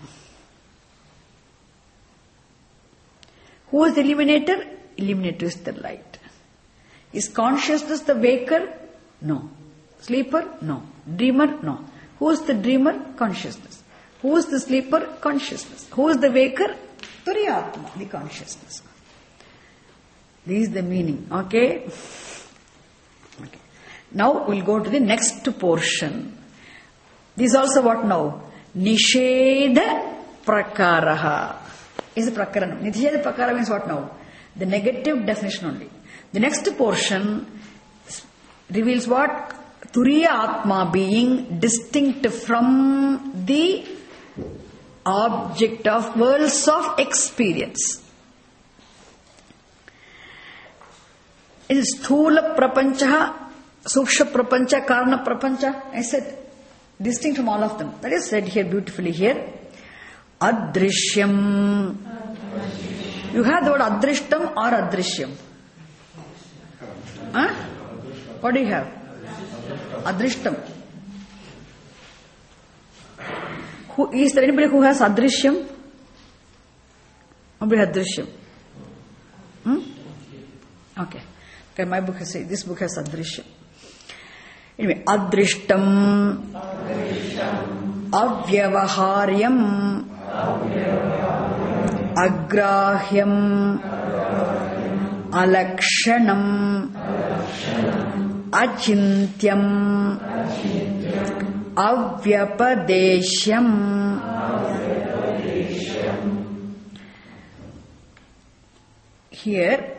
Who is the illuminator? Illuminator is the light. Is consciousness the waker? No. Sleeper? No. Dreamer? No. Who is the dreamer? Consciousness. Who is the sleeper? Consciousness. Who is the waker? Turiyatma, the consciousness. This is the meaning. Okay? Okay. Now we'll go to the next portion. This is also what now? Nisheda prakaraha. Is the prakaranam. Nisheda prakara means what now? The negative definition only. The next portion reveals what? Turiya Atma being distinct from the object of worlds of experience. It is Sthula Prapancha, Suksha Prapancha, Karna Prapancha. I said, distinct from all of them. That is said here beautifully here. Adrishyam. You have the word Adrishtam or Adrishyam? Huh? What do you have? Adrishtam. Who, is there anybody who has Adrishyam? Nobody has Adrishyam. Hmm? Okay. Okay, my book has said, this book has Adrishyam. Anyway, Adrishtam, Avyavaharyam, Agrahyam, Alakshanam, Achintyam, Avyapadeshyam. Here,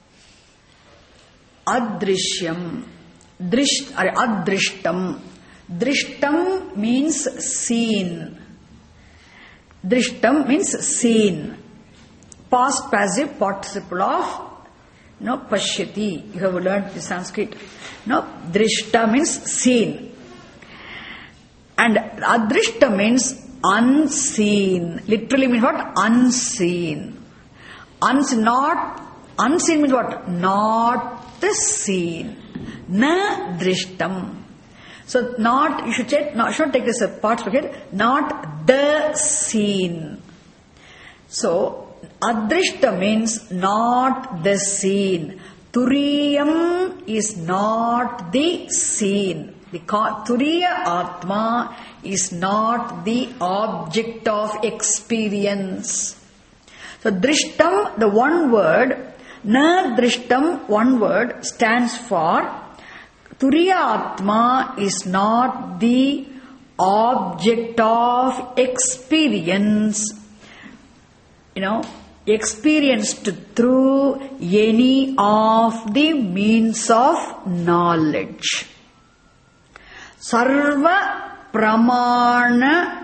Adrishyam, Drish, or Adrishtam. Drishtam means seen. Drishtam means seen. Past passive participle of no pashyati. You have learned the Sanskrit. No, drishta means seen. And adrishta means unseen. Literally means what? Unseen. Unseen, not, unseen means what? Not the seen. Na drishtam. So not, you should check, not, should not take this apart, forget, not the seen. So, adrishta means not the seen. Turiyam is not the seen. The Turiya Atma is not the object of experience. So, drishtam, the one word, na drishtam, one word, stands for Turiya Atma is not the object of experience, you know, experienced through any of the means of knowledge. Sarva Pramana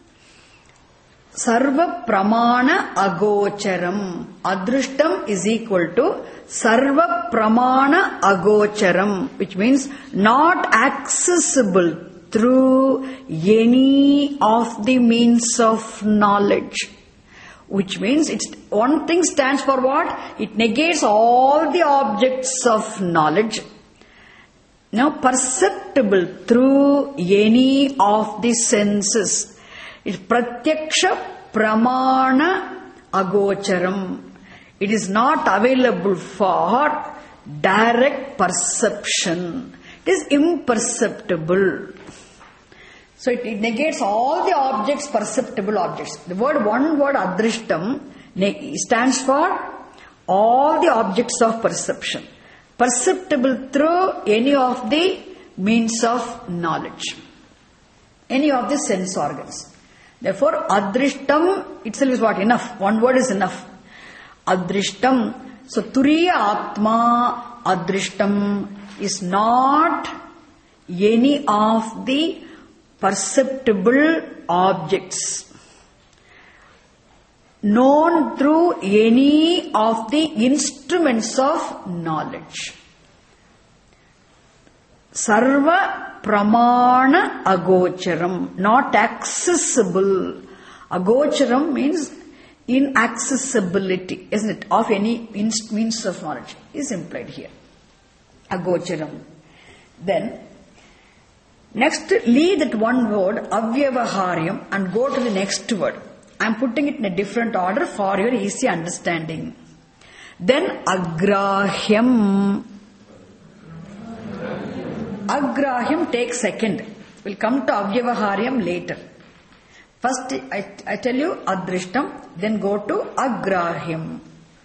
Sarva Pramana Agocharam. Adrishtam is equal to Sarva Pramana Agocharam, which means not accessible through any of the means of knowledge. Which means it's one thing stands for what? It negates all the objects of knowledge. Now perceptible through any of the senses. It's Pratyaksha Pramana Agocharam. It is not available for direct perception. It is imperceptible. So it, it negates all the objects, perceptible objects. The word, one word Adrishtam stands for all the objects of perception. Perceptible through any of the means of knowledge. Any of the sense organs. Therefore, Adrishtam itself is what? Enough. One word is enough. Adrishtam. So, Turiya Atma, Adrishtam is not any of the perceptible objects known through any of the instruments of knowledge. Sarva Pramana Agocharam, not accessible. Agocharam means inaccessibility, isn't it? Of any means of knowledge is implied here. Agocharam. Then, next, leave that one word, avyavaharyam, and go to the next word. I am putting it in a different order for your easy understanding. Then, agrahyam. Agrahyam takes second. We'll come to avyavaharyam later. First, I, I tell you adrishtam, then go to agrahyam.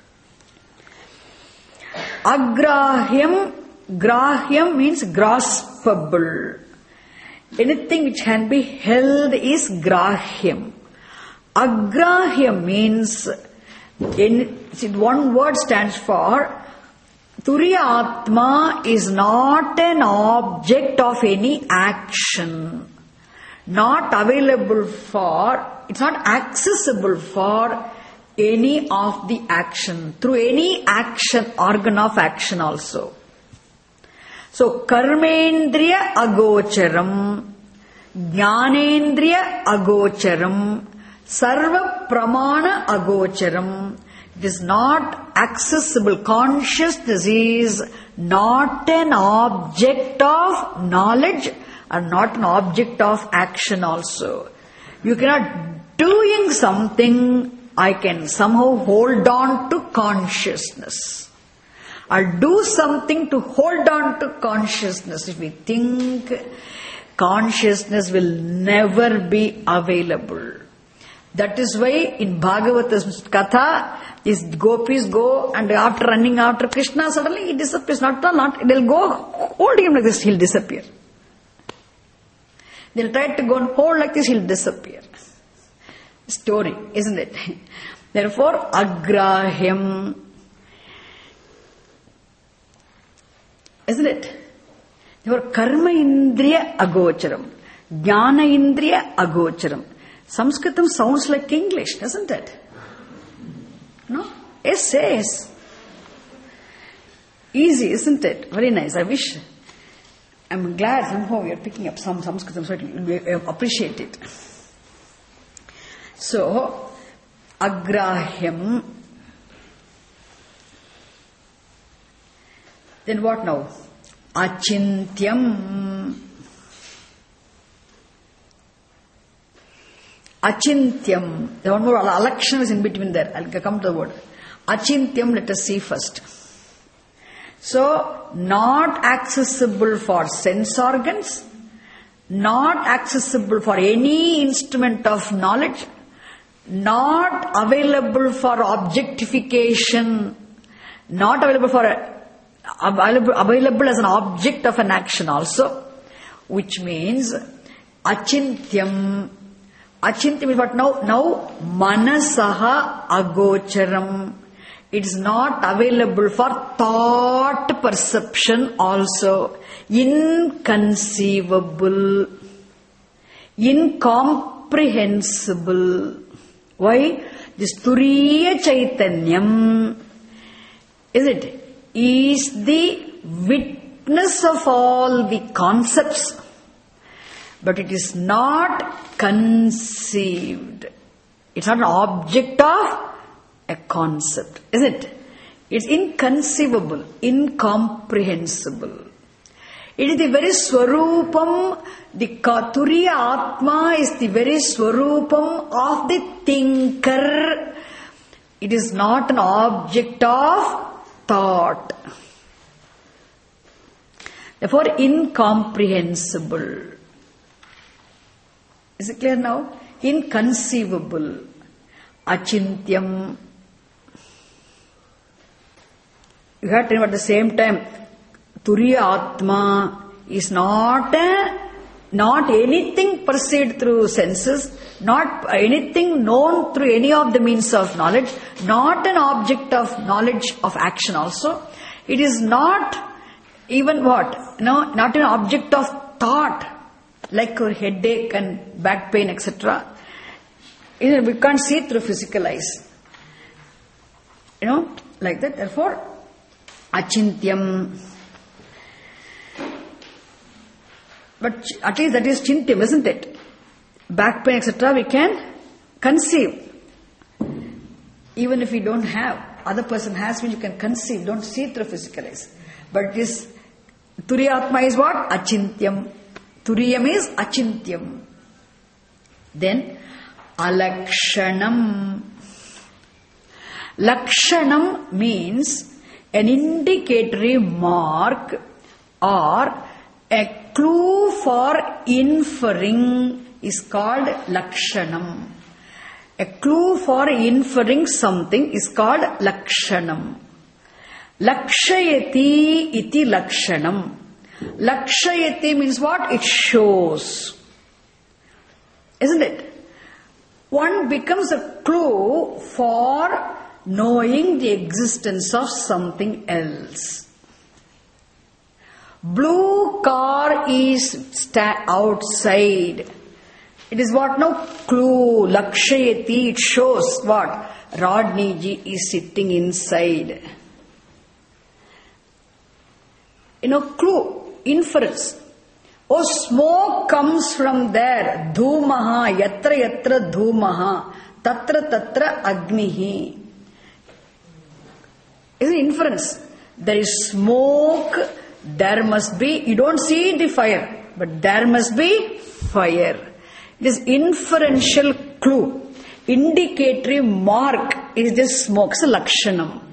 Agrahyam, grahyam means graspable. Anything which can be held is grahyam. Agrahyam means, in, see, one word stands for Turiya Atma is not an object of any action. Not available for, it's not accessible for any of the action, through any action, organ of action also. So, karmendriya agocharam, jnanendriya agocharam, sarva pramana agocharam. It is not accessible. Consciousness is not an object of knowledge and not an object of action also. You cannot doing something, I can somehow hold on to consciousness. I'll do something to hold on to consciousness. If we think, consciousness will never be available. That is why in Bhagavata's Katha, these gopis go and after running after Krishna, suddenly he disappears. Not, not, they'll go holding him like this, he'll disappear. They'll try to go and hold like this, he'll disappear. Story, isn't it? Therefore, agrahyam. Isn't it? Therefore, karma indriya agocharam. Jnana indriya agocharam. Sanskritam sounds like English, doesn't it? No? Yes, yes. Easy, isn't it? Very nice. I wish. I'm glad somehow we are picking up some Sanskritam so we appreciate it. So, agrahyam. Then what now? Achintyam. Achintyam. The one more alakshan is in between there. I'll come to the word. Achintyam, let us see first. So, not accessible for sense organs, not accessible for any instrument of knowledge, not available for objectification, not available for a, available, available as an object of an action also, which means achintyam. Achintyam is what now? Now, manasaha agocharam. It is not available for thought perception also. Inconceivable. Incomprehensible. Why? This Turiya Chaitanyam, is it? Is the witness of all the concepts, but it is not conceived. It's not an object of a concept, is it? It's inconceivable, incomprehensible. It is the very Swarupam, the Turiya Atma is the very Swarupam of the thinker. It is not an object of thought. Therefore, incomprehensible. Is it clear now? Inconceivable. Achintyam. You have to remember at the same time, Turiya Atma is not a, not anything perceived through senses, not anything known through any of the means of knowledge, not an object of knowledge of action also. It is not even what? No, not an object of thought, like our headache and back pain, et cetera. We can't see through physical eyes. You know, like that. Therefore, achintyam. But at least that is chintyam, isn't it? Back pain, et cetera, we can conceive. Even if we don't have, other person has, you can conceive, don't see through physical eyes. But this Turiya Atma is what? Achintyam. Turiyam is achintyam. Then, alakshanam. Lakshanam means an indicatory mark or a clue for inferring is called lakshanam. A clue for inferring something is called lakshanam. Lakshayati iti lakshanam. Lakshayati means what? It shows. Isn't it? One becomes a clue for knowing the existence of something else. Blue car is sta- outside. It is what now? Clue. Lakshayati. It shows what? Rodney ji is sitting inside. You know, clue, inference. Oh, smoke comes from there. Dhumaha, yatra yatra dhumaha, tatra tatra agnihi. Is an inference. There is smoke, there must be, you don't see the fire, but there must be fire. It is inferential clue. Indicatory mark is this smoke. It's a lakshanam.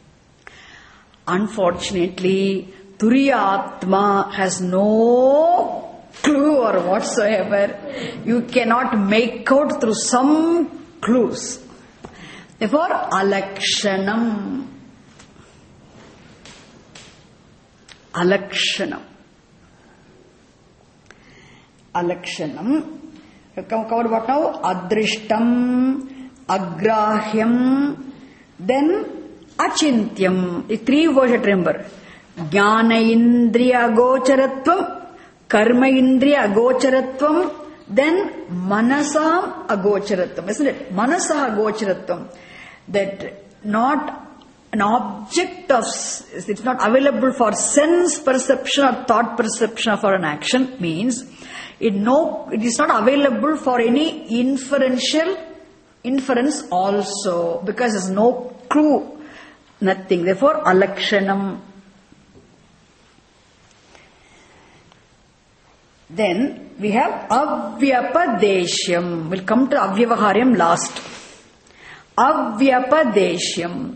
Unfortunately, Turiya Atma has no clue or whatsoever. You cannot make out through some clues. Therefore, alakshanam. Alakshanam. Alakshanam. You have covered what now? Adrishtam, Agrahyam, then Achintyam. The three words to remember. Jnana Indriya Agocharatvam, Karma Indriya Agocharatvam, then Manasam Agocharatvam. Isn't it? Manasa Agocharatvam. That not an object of, it's not available for sense perception or thought perception for an action means it no, it is not available for any inferential inference also because there is no clue, nothing. Therefore, alakshanam. Then we have avyapadeshyam. We'll come to avyavaharyam last. Avyapadeshyam.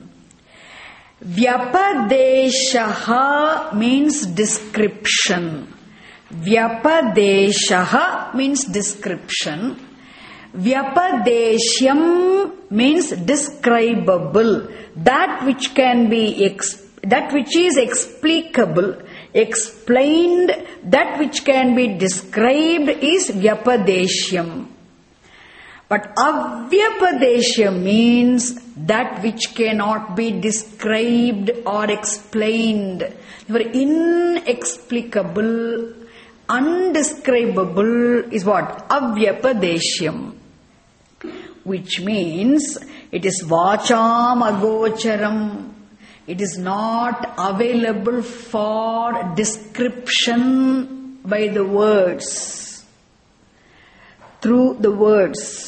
Vyapadeshaha means description. Vyapadeshaha means description. Vyapadeshyam means describable. That which can be, ex- that which is explicable, explained, that which can be described is Vyapadeshyam. But avyapadeshyam means that which cannot be described or explained. For inexplicable, undescribable is what? Avyapadeshyam. Which means it is vacham agocharam. It is not available for description by the words. Through the words.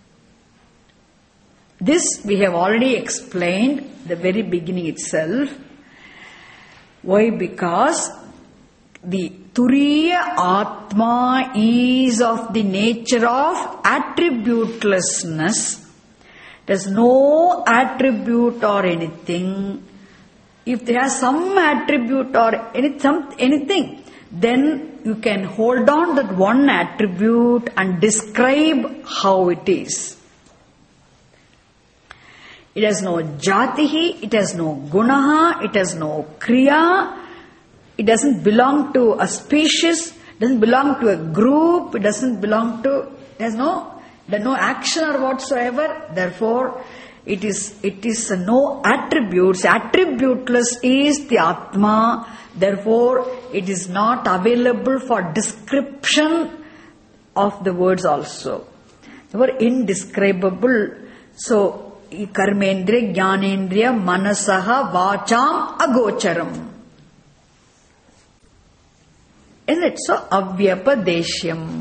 This we have already explained the very beginning itself. Why? Because the Turiya Atma is of the nature of attributelessness. There's no attribute or anything. If there has some attribute or any, some, anything, then you can hold on that one attribute and describe how it is. It has no jatihi, it has no gunaha, it has no kriya, it doesn't belong to a species, doesn't belong to a group, it doesn't belong to, there's no, there's no action or whatsoever. Therefore, it is, it is no attributes. Attributeless is the Atma. Therefore, it is not available for description of the words also. They were indescribable. So, Karmendriya, Jnanendriya, Manasaha, Vacham, Agocharam. Isn't it? So, Avyapadeshyam.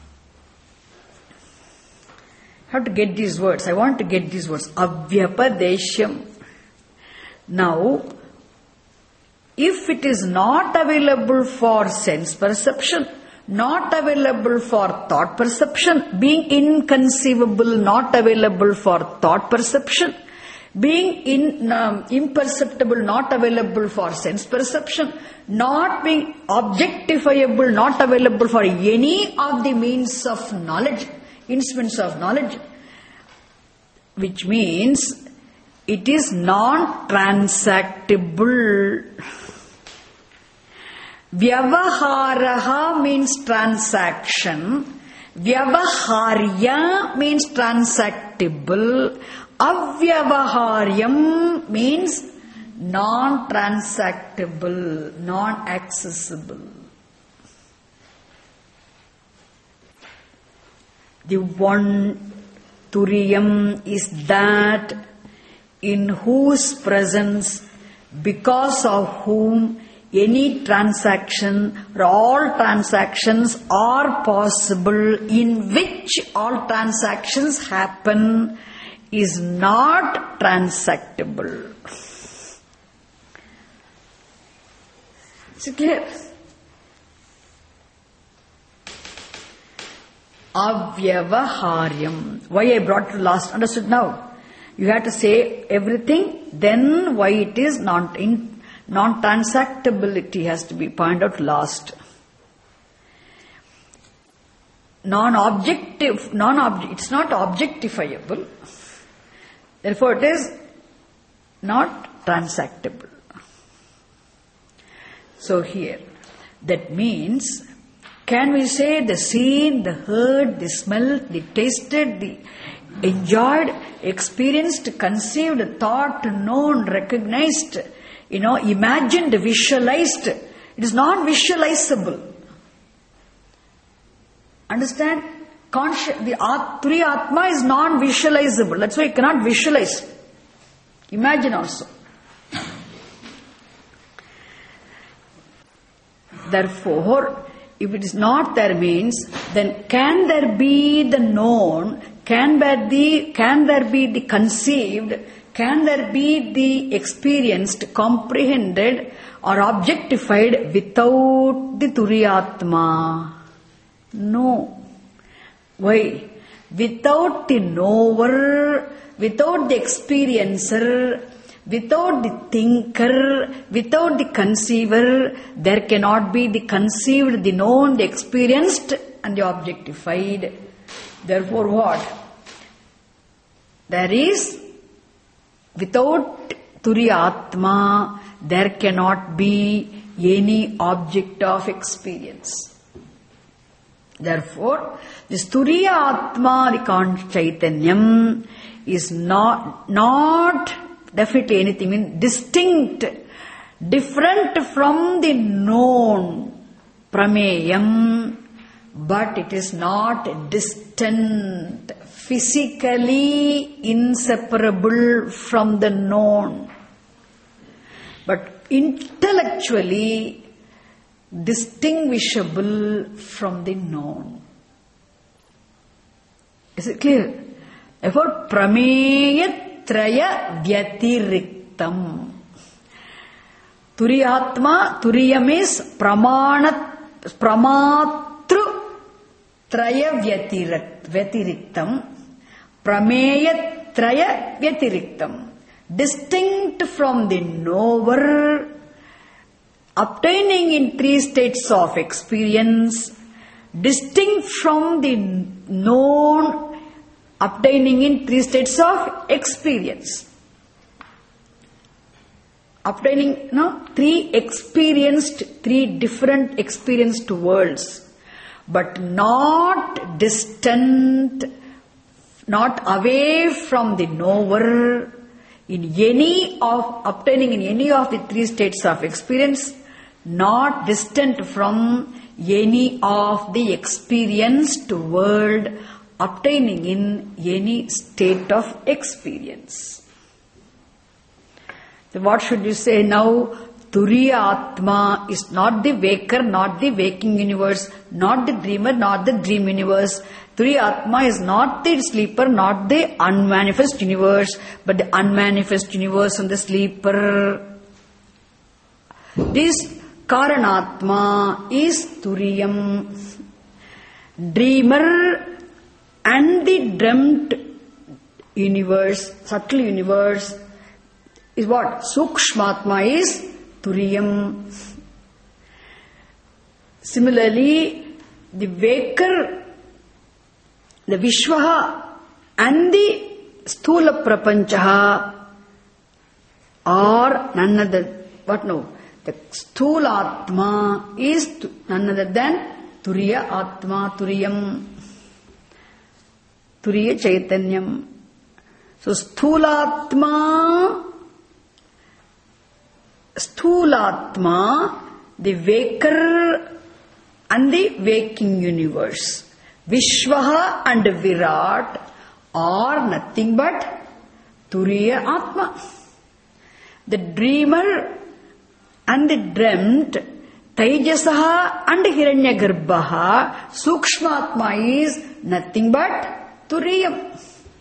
How to get these words? I want to get these words. Avyapadeshyam. Now, if it is not available for sense perception, not available for thought perception, being inconceivable, not available for thought perception, being in, um, imperceptible, not available for sense perception, not being objectifiable, not available for any of the means of knowledge, instruments of knowledge, which means it is non-transactable. Vyavaharaha means transaction. Vyavaharya means transactable. Avyavaharyam means non-transactable, non-accessible. The one Turiyam is that in whose presence, because of whom any transaction or all transactions are possible, in which all transactions happen, is not transactable. Is it clear? Avyavaharyam. Why I brought to last? Understood now? You have to say everything, then why it is not in non-transactability has to be pointed out last. Non-objective, non-object, it's not objectifiable. Therefore it is not transactable. So here, that means, can we say the seen, the heard, the smelled, the tasted, the enjoyed, experienced, conceived, thought, known, recognized, you know, imagined, visualized, it is not visualizable. Understand? Consci- the Turiya Atma is non-visualizable. That's why you cannot visualize. Imagine also. Therefore, if it is not there means, then can there be the known, can there be, can there be the conceived, can there be the experienced, comprehended or objectified without the Turiyatma? No. Why? Without the knower, without the experiencer, without the thinker, without the conceiver, there cannot be the conceived, the known, the experienced and the objectified. Therefore what? There is, without Turiyatma, there cannot be any object of experience. Therefore, this Turiyatma, the conscious Chaitanyam, is not, not definitely anything, mean distinct, different from the known Prameyam, but it is not distant, physically inseparable from the known, but intellectually distinguishable from the known. Is it clear? Therefore, Prameyatraya Vyatiriktam. Turiyatma, Turiyam is Pramana, Pramatru Traya Vyatiriktam. Prameyatraya Vyatiriktam. Distinct from the knower, obtaining in three states of experience, distinct from the known, obtaining in three states of experience. Obtaining, no, three experienced, three different experienced worlds, but not distant, not away from the knower, in any of, obtaining in any of the three states of experience, not distant from any of the experienced world, obtaining in any state of experience. So what should you say now? Turiyatma is not the waker, not the waking universe, not the dreamer, not the dream universe. Turiyatma is not the sleeper, not the unmanifest universe, but the unmanifest universe and the sleeper. This Karanatma is Turiyam. Dreamer and the dreamt universe, subtle universe, is what? Sukshmatma is Turiyam. Similarly, the Vaker, the Vishwaha and the Sthula Prapanchaha are none other, what no? The Sthula Atma is none other than Turiya Atma, Turiyam, Turiya Chaitanyam. So Sthulatma, Sthulatma, the Vaker and the waking universe, Vishwaha and Virat are nothing but Turiya Atma. The dreamer and the dreamt, Tejasaha and Hiranyagarbhaha, Sukshmatma is nothing but Turiyam.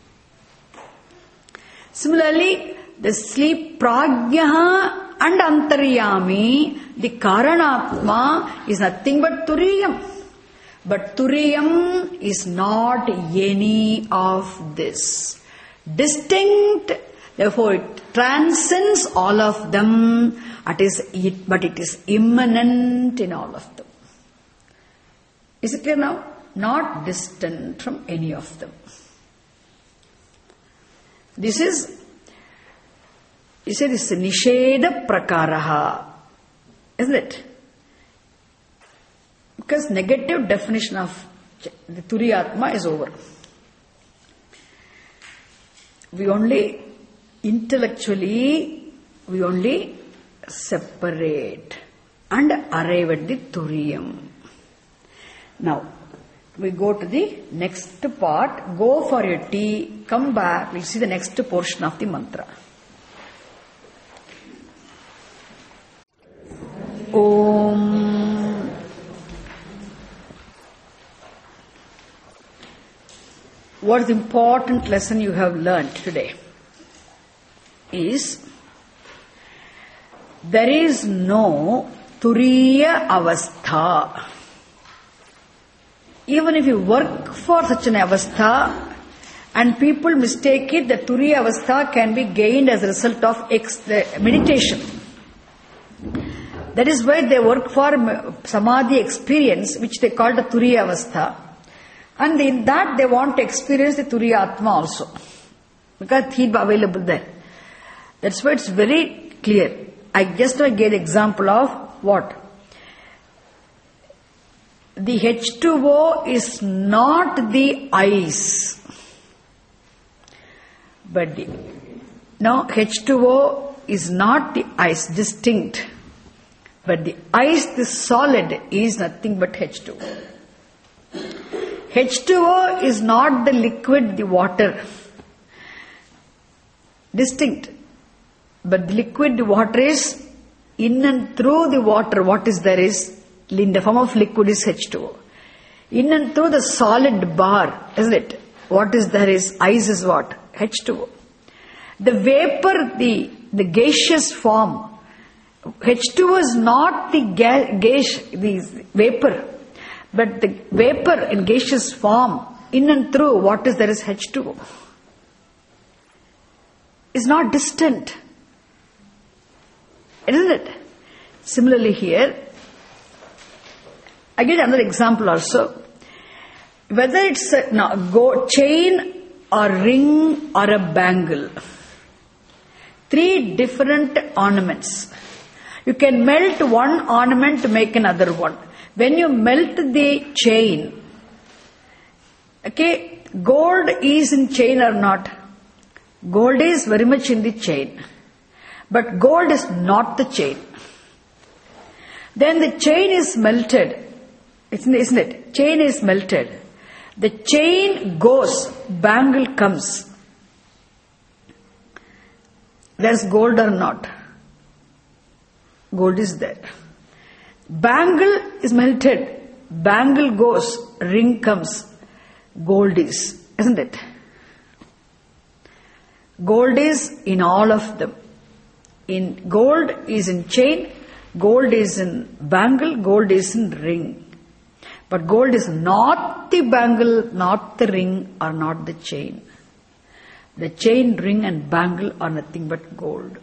Similarly, the sleep Prajnaha and Antaryami, the Karanatma is nothing but Turiyam. But Turiyam is not any of this. Distinct, therefore it transcends all of them, it is it, but it is immanent in all of them. Is it clear now? Not distant from any of them. This is, you say this is Nisheda Prakaraha, isn't it? Because negative definition of the Turiyatma is over. We only, intellectually, we only separate and arrive at the Turiyam. Now, we go to the next part, go for your tea, come back, we'll see the next portion of the mantra. Om. What is the important lesson you have learned today is there is no Turiya Avastha. Even if you work for such an avastha and people mistake it, the Turiya avastha can be gained as a result of ex- meditation. That is why they work for samadhi experience, which they call the Turiya avastha. And in that they want to experience the Turiya Atma also, because he will be available there. That's why it's very clear. I just gave example of what? The H two O is not the ice. But the, no, H two O is not the ice, distinct. But the ice, the solid, is nothing but H two O. H two O is not the liquid, the water. Distinct. But the liquid, the water is in and through the water. What is there is, in the form of liquid is H two O. In and through the solid bar, isn't it? What is there is, ice is what? H two O. The vapor, the, the gaseous form, H two O is not the ga- gas, the vapor, but the vapor in gaseous form, in and through, what is there is H two O. Is not distant. Isn't it? Similarly here, I give another example also. Whether it's a no, go, chain or ring or a bangle, three different ornaments. You can melt one ornament to make another one. When you melt the chain, okay, gold is in chain or not? Gold is very much in the chain. But gold is not the chain. Then the chain is melted. Isn't it? Chain is melted. The chain goes, bangle comes. There's gold or not? Gold is there. Bangle is melted. Bangle goes, ring comes. Gold is, isn't it? Gold is in all of them. In gold is in chain, gold is in bangle, gold is in ring. But gold is not the bangle, not the ring, or not the chain. The chain, ring and bangle are nothing but gold.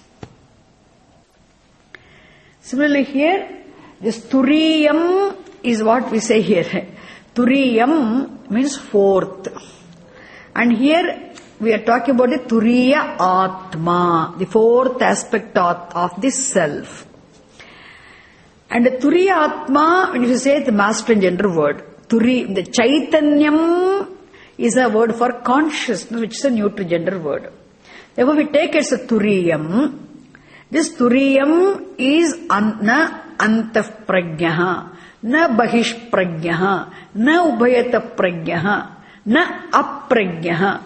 Similarly here, this Turiyam is what we say here. Turiyam means fourth. And here we are talking about the Turiya Atma, the fourth aspect of, of the self. And the Turiya Atma, when you say the masculine gender word, Turi, the Chaitanyam is a word for consciousness, which is a neutral gender word. Therefore, we take it as a Turiyam. This Turiyam is na antaf prajnaha, na bahish prajnaha, na ubhayata prajnaha, na aprajnaha,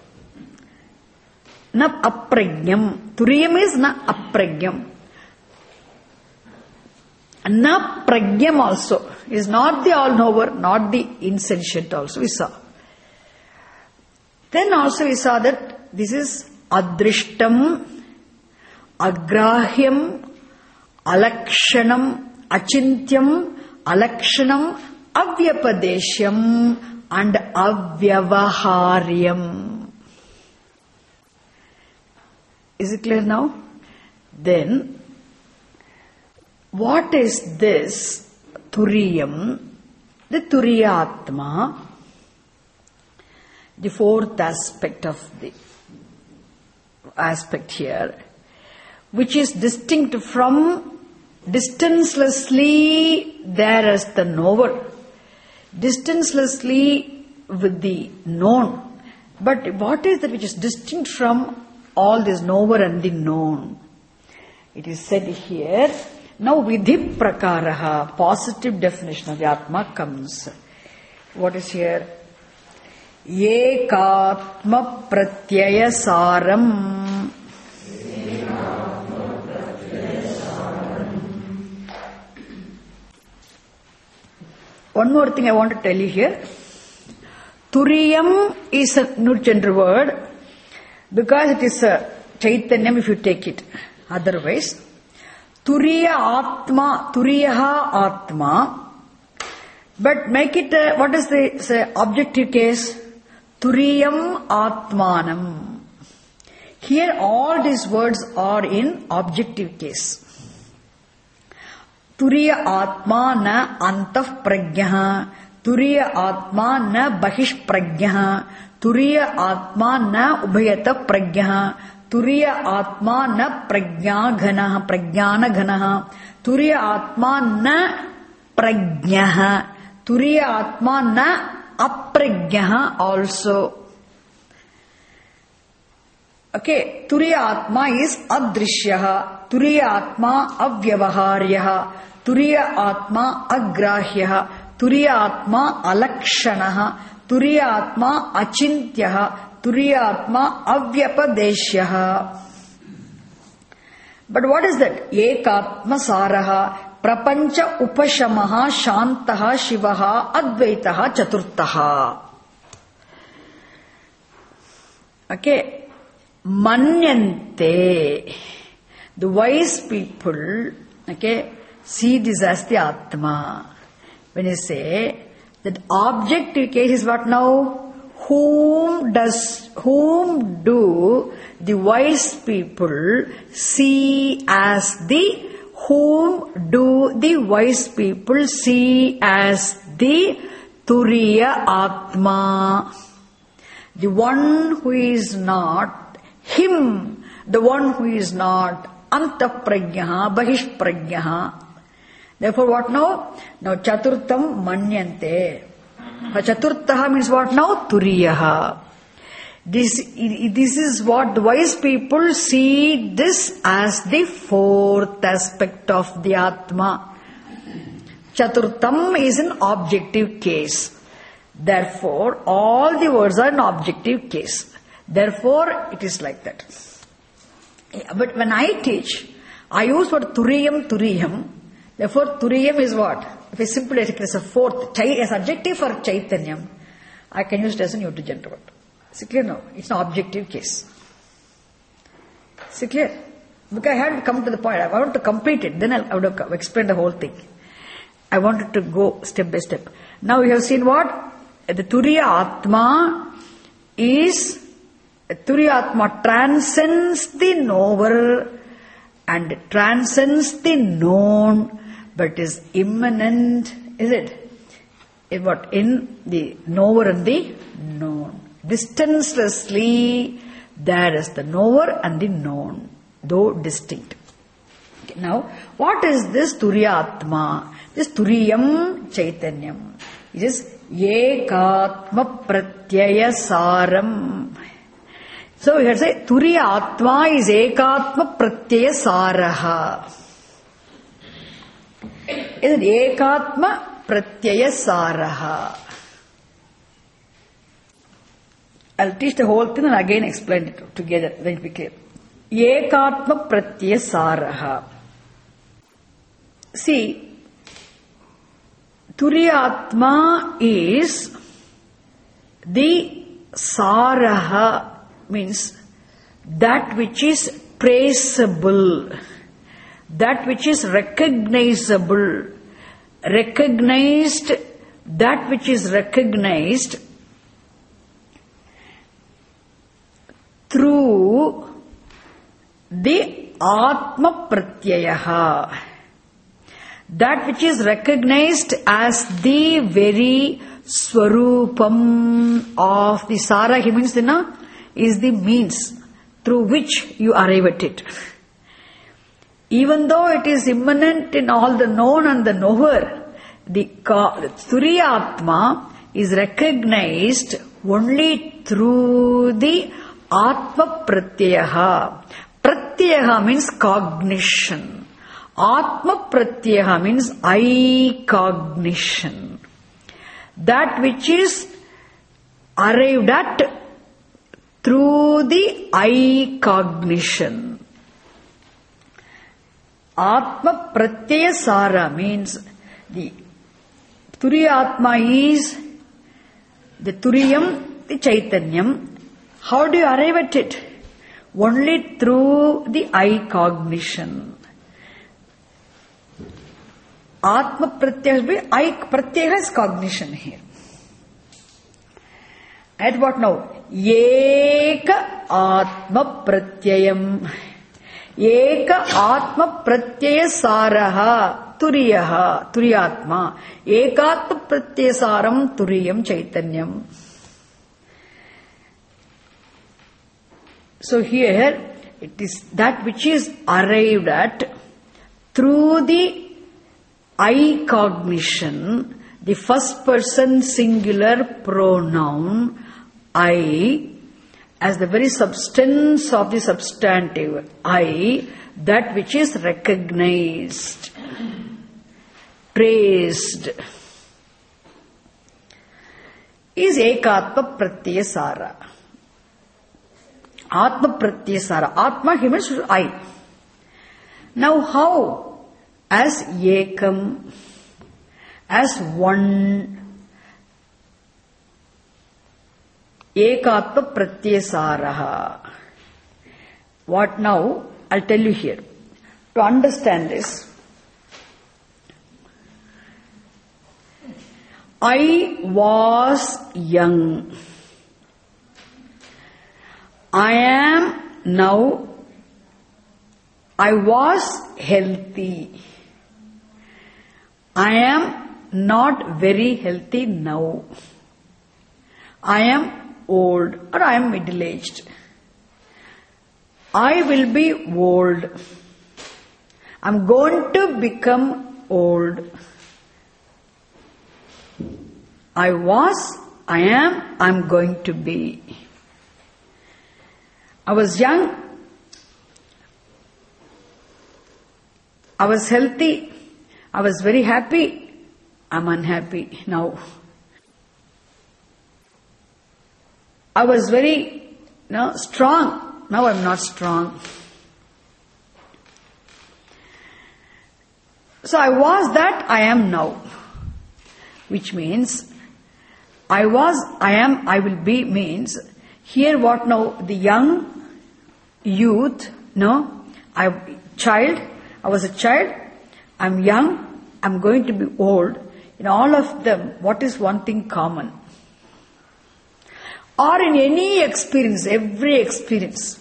na aprajnam. Turiyam is na aprajnam. Na prajnam also is not the all-knower, not the insentient also, we saw. Then also we saw that this is adrishtam, agrahyam, alakshanam, achintyam, alakshanam, avyapadeshyam and avyavaharyam. Is it clear now? Then, what is this Turiyam? The Turiya Atma, the fourth aspect of the aspect here, which is distinct from distancelessly there as the knower, distancelessly with the known. But what is that which is distinct from all this knower and the known? It is said here, now vidhi prakaraha, positive definition of the Atma comes. What is here? Ekatma pratyaya saram. One more thing I want to tell you here. Turiyam is a neutral gender word because it is a Chaitanyam if you take it. Otherwise, Turiya Atma, Turiyaha Atma, but make it, a, what is the say, objective case? Turiyam Atmanam. Here all these words are in objective case. Turiya Atma na antaf prajnaha, Turiya Atma na bahish prajnaha, Turiya Atma na ubhayata prajnaha, Turiya Atma na prajna ghanaha, prajnana ghanaha, Turiya Atma na prajnaha, Turiya Atma na aprajnaha also. Okay, Turiya Atma is adrishyaha, Turiya Atma avyavaharyaha, Turiya Atma agrahyaha, Turiya Atma alakshanaha, Turiya Atma achintyaha, Turiya Atma avyapadeshyaha. But what is that? Ekatma saraha, prapancha upashamaha, shantaha, shivaha, advaitaha, chaturtaha. Okay. Manyante. The wise people, okay, see this as the Atma. When you say that objective case is what now? Whom does, whom do the wise people see as the, whom do the wise people see as the Turiya Atma? The one who is not him, the one who is not antaprajnaha, bahish prajnaha. Therefore what now? Now chaturtam manyante. Chaturtaha means what now? Turiyaha. This, this is what the wise people see this as the fourth aspect of the Atma. Chaturtam is an objective case. Therefore, all the words are an objective case. Therefore, it is like that. But when I teach, I use what Turiyam, Turiyam. Therefore, Turiyam is what? If I simply take it as a fourth, as adjective for Chaitanyam, I can use it as a neutral gender word. Is it clear now? It's an objective case. Is it clear? Because I had to come to the point. I want to complete it. Then I would have explained the whole thing. I wanted to go step by step. Now we have seen what? The Turiya Atma is Turiyatma transcends the knower and transcends the known, but is immanent, is it? In what? In the knower and the known. Distancelessly, there is the knower and the known, though distinct. Okay, now, what is this Turiyatma? This Turiyam Chaitanyam. It is Ekatma Pratyaya Saram. So we have to say Turiyatma is Ekatma Pratyaya Saraha. Is it Ekatma Pratyaya Saraha? I'll teach the whole thing and again explain it together, then it will be clear. Ekatma Pratyaya Saraha. See, Turiyatma is the Saraha, means that which is traceable, that which is recognizable, recognized, that which is recognized through the Atma Pratyayaha, that which is recognized as the very Swarupam of the Sara, he means, is the means through which you arrive at it. Even though it is immanent in all the known and the knower, the Turiyatma is recognized only through the Atma Pratyayaha. Pratyayaha means cognition. Atma Pratyayaha means I cognition. That which is arrived at through the I cognition. Atma Pratyaya Sara means the Turiyatma is the Turiyam, the Chaitanyam. How do you arrive at it? Only through the I cognition. Atma Pratyaya, I Pratyaya is cognition here. At what now? Eka Atma Pratyayam. Eka Atma Pratyaya Saraha Turiyaha Turiyatma. Ekatma Pratyaya Saram Turiyam Chaitanyam. So here it is that which is arrived at through the I cognition, the first person singular pronoun I, as the very substance of the substantive I, that which is recognized, traced, is Ekatma Pratyaya Sara. Atma Pratyaya Sara. Atma, he means I. Now how? As Ekam, as one. Ekatma Pratyaya Saraha. What now? I'll tell you here. To understand this, I was young. I am now, I was healthy. I am not very healthy now. I am old or I am middle-aged. I will be old. I am going to become old. I was, I am, I am going to be. I was young. I was healthy. I was very happy. I am unhappy now. I was very you know, strong. Now I am not strong. So I was that, I am now. Which means, I was, I am, I will be means, here what now? The young, youth, no? I, child, I was a child, I am young, I am going to be old. In all of them, what is one thing common? or in any experience, every experience.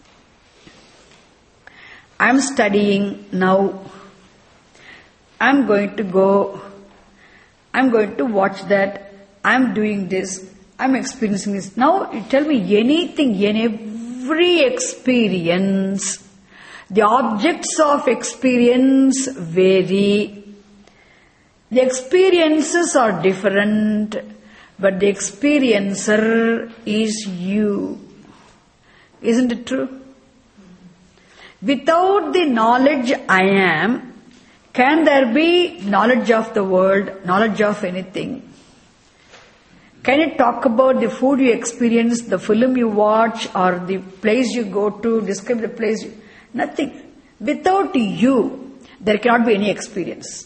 I am studying now. I am going to go. I am going to watch that. I am doing this. I am experiencing this. Now, you tell me anything, in every experience, the objects of experience vary. The experiences are different, but the experiencer is you. Isn't it true? Without the knowledge I am, can there be knowledge of the world, knowledge of anything? Can you talk about the food you experience, the film you watch, or the place you go to, describe the place? You, nothing. Without you, there cannot be any experience.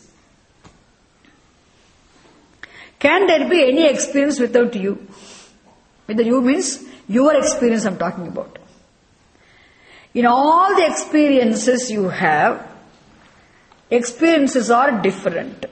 Can there be any experience without you? With the you means your experience I'm talking about. In all the experiences you have, experiences are different.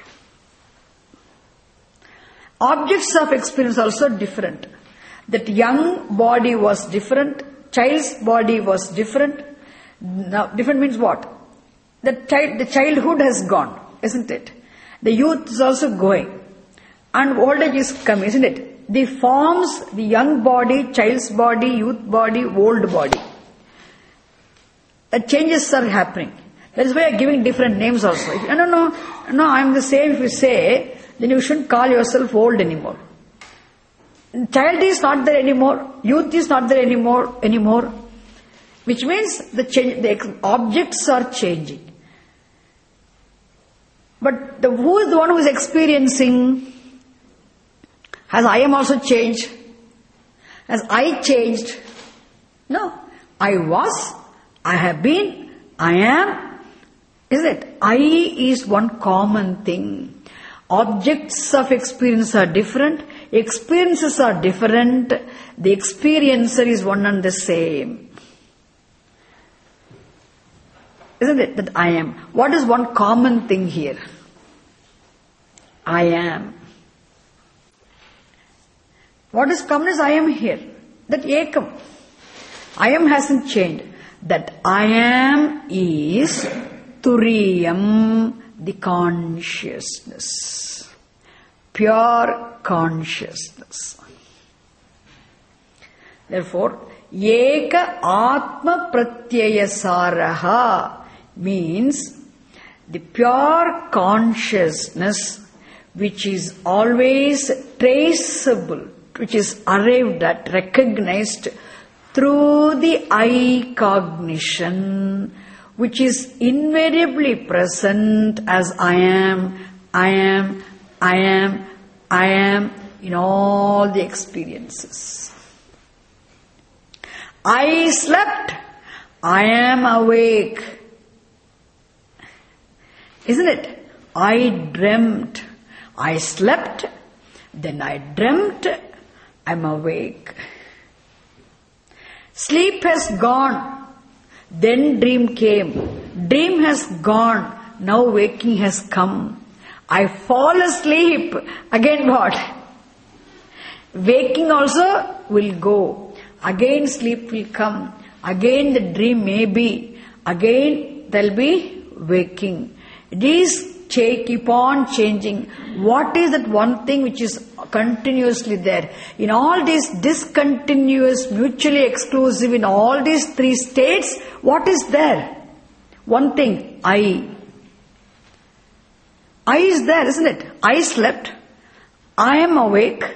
Objects of experience also different. That young body was different, child's body was different. Now, different means what? The child, the childhood has gone, isn't it? The youth is also going. And old age is coming, isn't it? The forms, the young body, child's body, youth body, old body. The changes are happening. That is why I am giving different names also. If, no, no, no, no, I am the same if you say, then you shouldn't call yourself old anymore. Child is not there anymore, youth is not there anymore, anymore. Which means the, change, the objects are changing. But the, who is the one who is experiencing? Has I am also changed? Has I changed? No. I was, I have been, I am. Is it? I is one common thing. Objects of experience are different. Experiences are different. The experiencer is one and the same. Isn't it? That I am. What is one common thing here? I am. What is common is I am here. That ekam. I am hasn't changed. That I am is turiyam, the consciousness. Pure consciousness. Therefore, eka atma pratyaya saraha means the pure consciousness which is always traceable, which is arrived at, recognized through the I cognition, which is invariably present as I am, I am, I am, I am in all the experiences. I slept, I am awake. Isn't it? I dreamt, I slept, then I dreamt, I'm awake. Sleep has gone, then dream came. Dream has gone, now waking has come. I fall asleep, again what? Waking also will go. Again sleep will come. Again the dream may be. Again there will be waking. It is keep on changing. What is that one thing which is continuously there? In all these discontinuous, mutually exclusive, in all these three states, what is there? One thing, I. I is there, isn't it? I slept. I am awake.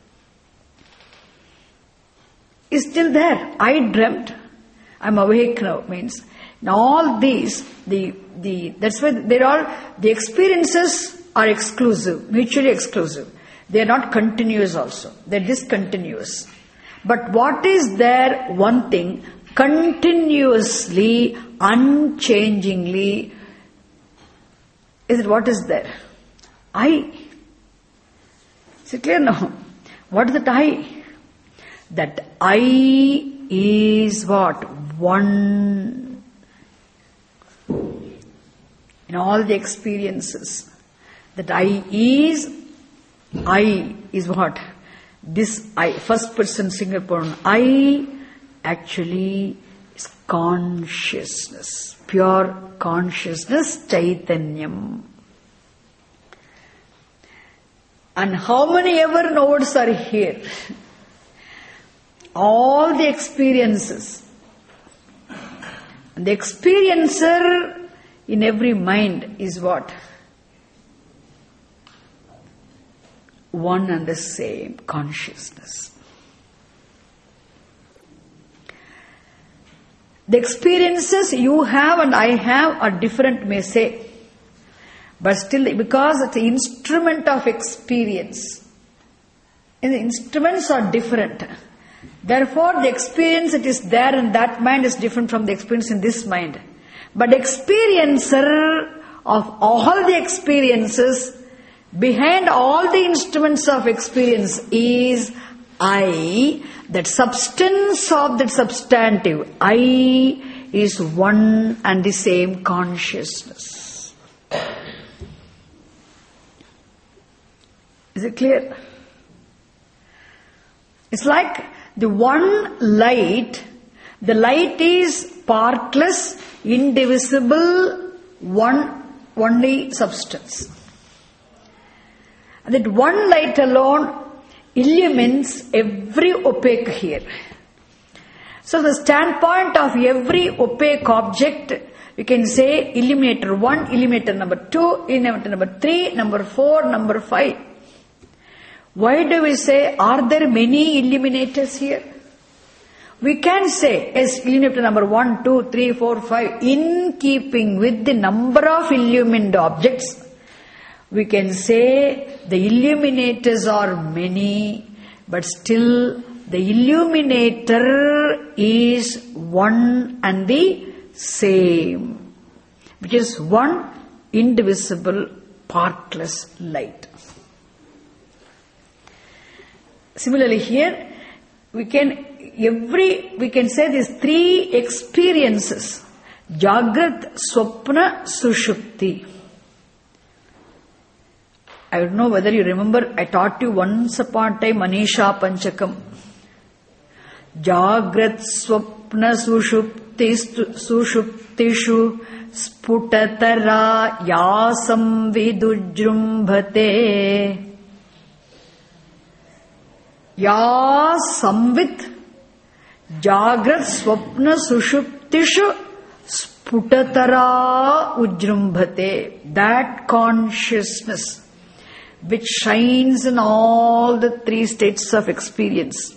Is still there. I dreamt. I am awake now, means. In all these, the the that's why they're all the experiences are exclusive, mutually exclusive. They are not continuous also. They're discontinuous. But what is there? One thing, continuously, unchangingly. Is it what is there? I. Is it clear now? What is that I? That I is what? One. In all the experiences, that I is, I is what? this I, first person singular pronoun I, actually is consciousness, pure consciousness, Chaitanyam. And how many ever nodes are here? All the experiences. And the experiencer in every mind is what? One and the same consciousness. The experiences you have and I have are different, may say. But still, because it's the instrument of experience, and the instruments are different. Therefore, the experience that is there in that mind is different from the experience in this mind. But experiencer of all the experiences, behind all the instruments of experience is I, that substance of that substantive. I is one and the same consciousness. Is it clear? It's like the one light, the light is partless, indivisible, one only substance. And that one light alone illumines every opaque here. So the standpoint of every opaque object, you can say illuminator one, illuminator number two, illuminator number three, number four, number five. Why do we say, are there many illuminators here? We can say, yes, illuminator number one, two, three, four, five, in keeping with the number of illumined objects, we can say the illuminators are many, but still the illuminator is one and the same, which is one indivisible, partless light. Similarly here, we can every we can say these three experiences: Jagrat, Swapna, Sushupti. I don't know whether you remember, I taught you once upon a time Manisha Panchakam. Jagrat, Swapna, Sushupti, Sushuptishu, Sputatara, Yasam Vidujrumbhate. Ya samvit Jagrat Swapna Sushuptishu Sputatara Ujrumbhate. That consciousness which shines in all the three states of experience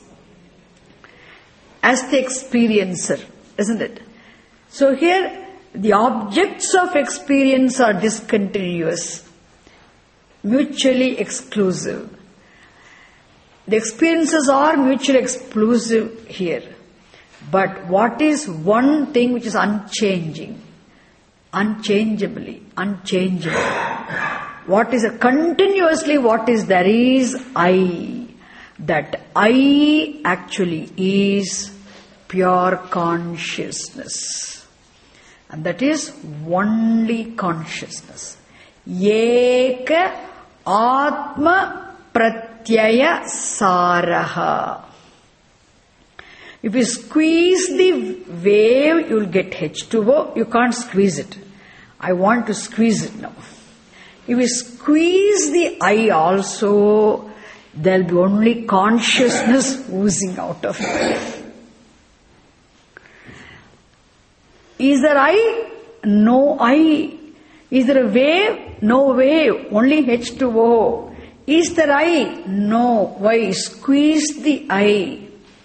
as the experiencer, isn't it? So here the objects of experience are discontinuous, mutually exclusive. The experiences are mutually exclusive here. But what is one thing which is unchanging? Unchangeably, unchangeable. What is a continuously what is there is I. That I actually is pure consciousness. And that is only consciousness. Eka Atma Pratyaya Pratyaya Saraha. If you squeeze the wave, you will get H two O. You can't squeeze it. I want to squeeze it now. If you squeeze the I also, there will be only consciousness oozing out of it. Is there I? No I. Is there a wave? No wave. Only H two O. Is there I? No. Why? Squeeze the I.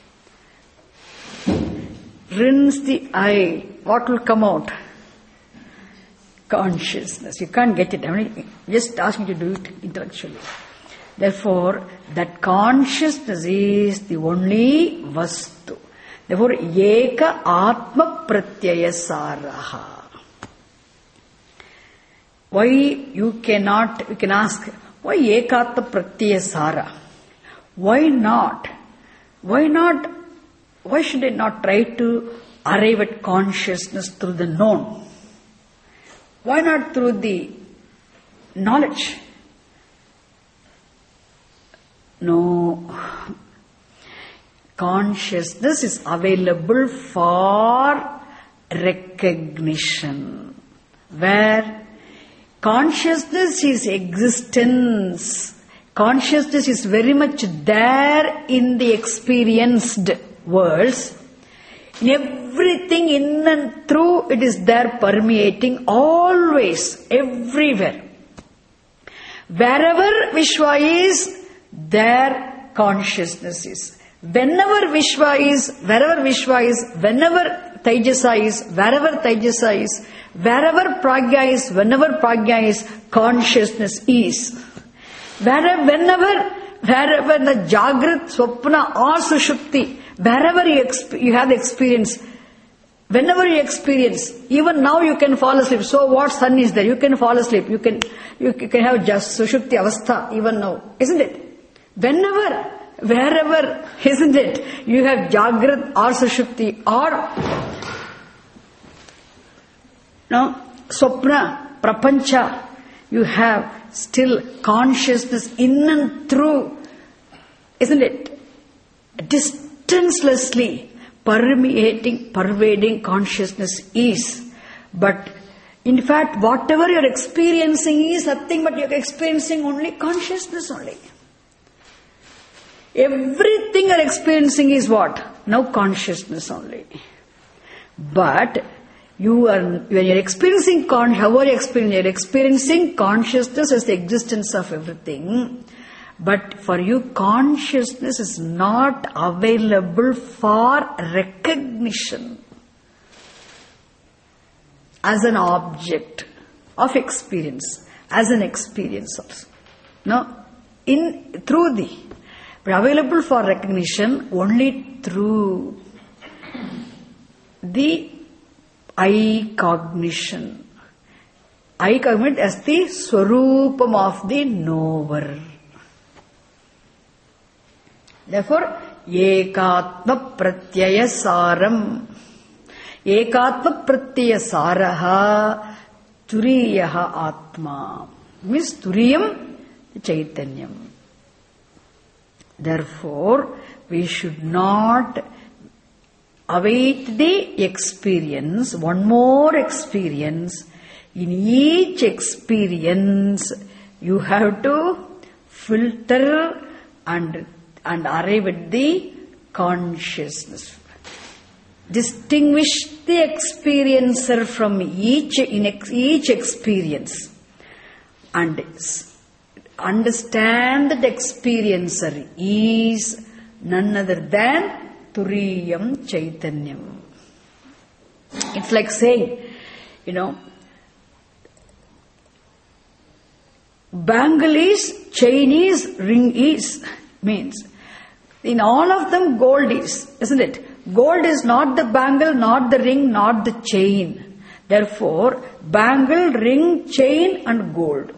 Rinse the I. What will come out? Consciousness. You can't get it. I mean, just ask me to do it intellectually. Therefore, that consciousness is the only vastu. Therefore, Eka Atma Pratyaya Saraha. Why you cannot, you can ask, why Ekatma Pratyaya Sara? Why not? Why not? Why should I not try to arrive at consciousness through the known? Why not through the knowledge? No, consciousness is available for recognition. Where consciousness is existence. Consciousness is very much there in the experienced worlds. In everything in and through, it is there permeating always, everywhere. Wherever Vishwa is, there consciousness is. Whenever Vishwa is, wherever Vishwa is, whenever Tejasa is, wherever Tejasa is, wherever Pragya is, whenever Pragya is, consciousness is. Wherever, whenever, wherever the Jagrat, Swapna or Sushupti, wherever you, exp- you have the experience, whenever you experience, even now you can fall asleep. So what, sun is there? You can fall asleep. You can, you, you can have just Sushupti Avastha even now. Isn't it? Whenever, wherever, isn't it? You have Jagrat or Sushupti or no, Swapna, Prapancha. You have still consciousness in and through. Isn't it? Distancelessly permeating, pervading consciousness is. But in fact, whatever you're experiencing is nothing but you're experiencing only consciousness only. Everything you're experiencing is what? Now consciousness only. But you are, when you're experiencing, con- how are you experiencing? You're experiencing consciousness as the existence of everything. But for you, consciousness is not available for recognition as an object of experience, as an experience also. No, in through the, but available for recognition only through the eye cognition. Eye cognition as the swarupam of the knower. Therefore, ekatma pratyaya saram. Ekatma pratyaya saraha turiyaha atma. Means turiyam chaitanyam. Therefore, we should not await the experience, one more experience. In each experience, you have to filter and, and arrive at the consciousness. Distinguish the experiencer from each, in ex, each experience. And understand that the experiencer is none other than Turiyam Chaitanyam. It's like saying, you know, bangle is, chain is, ring is, means in all of them gold is, isn't it? Gold is not the bangle, not the ring, not the chain. Therefore, bangle, ring, chain and gold.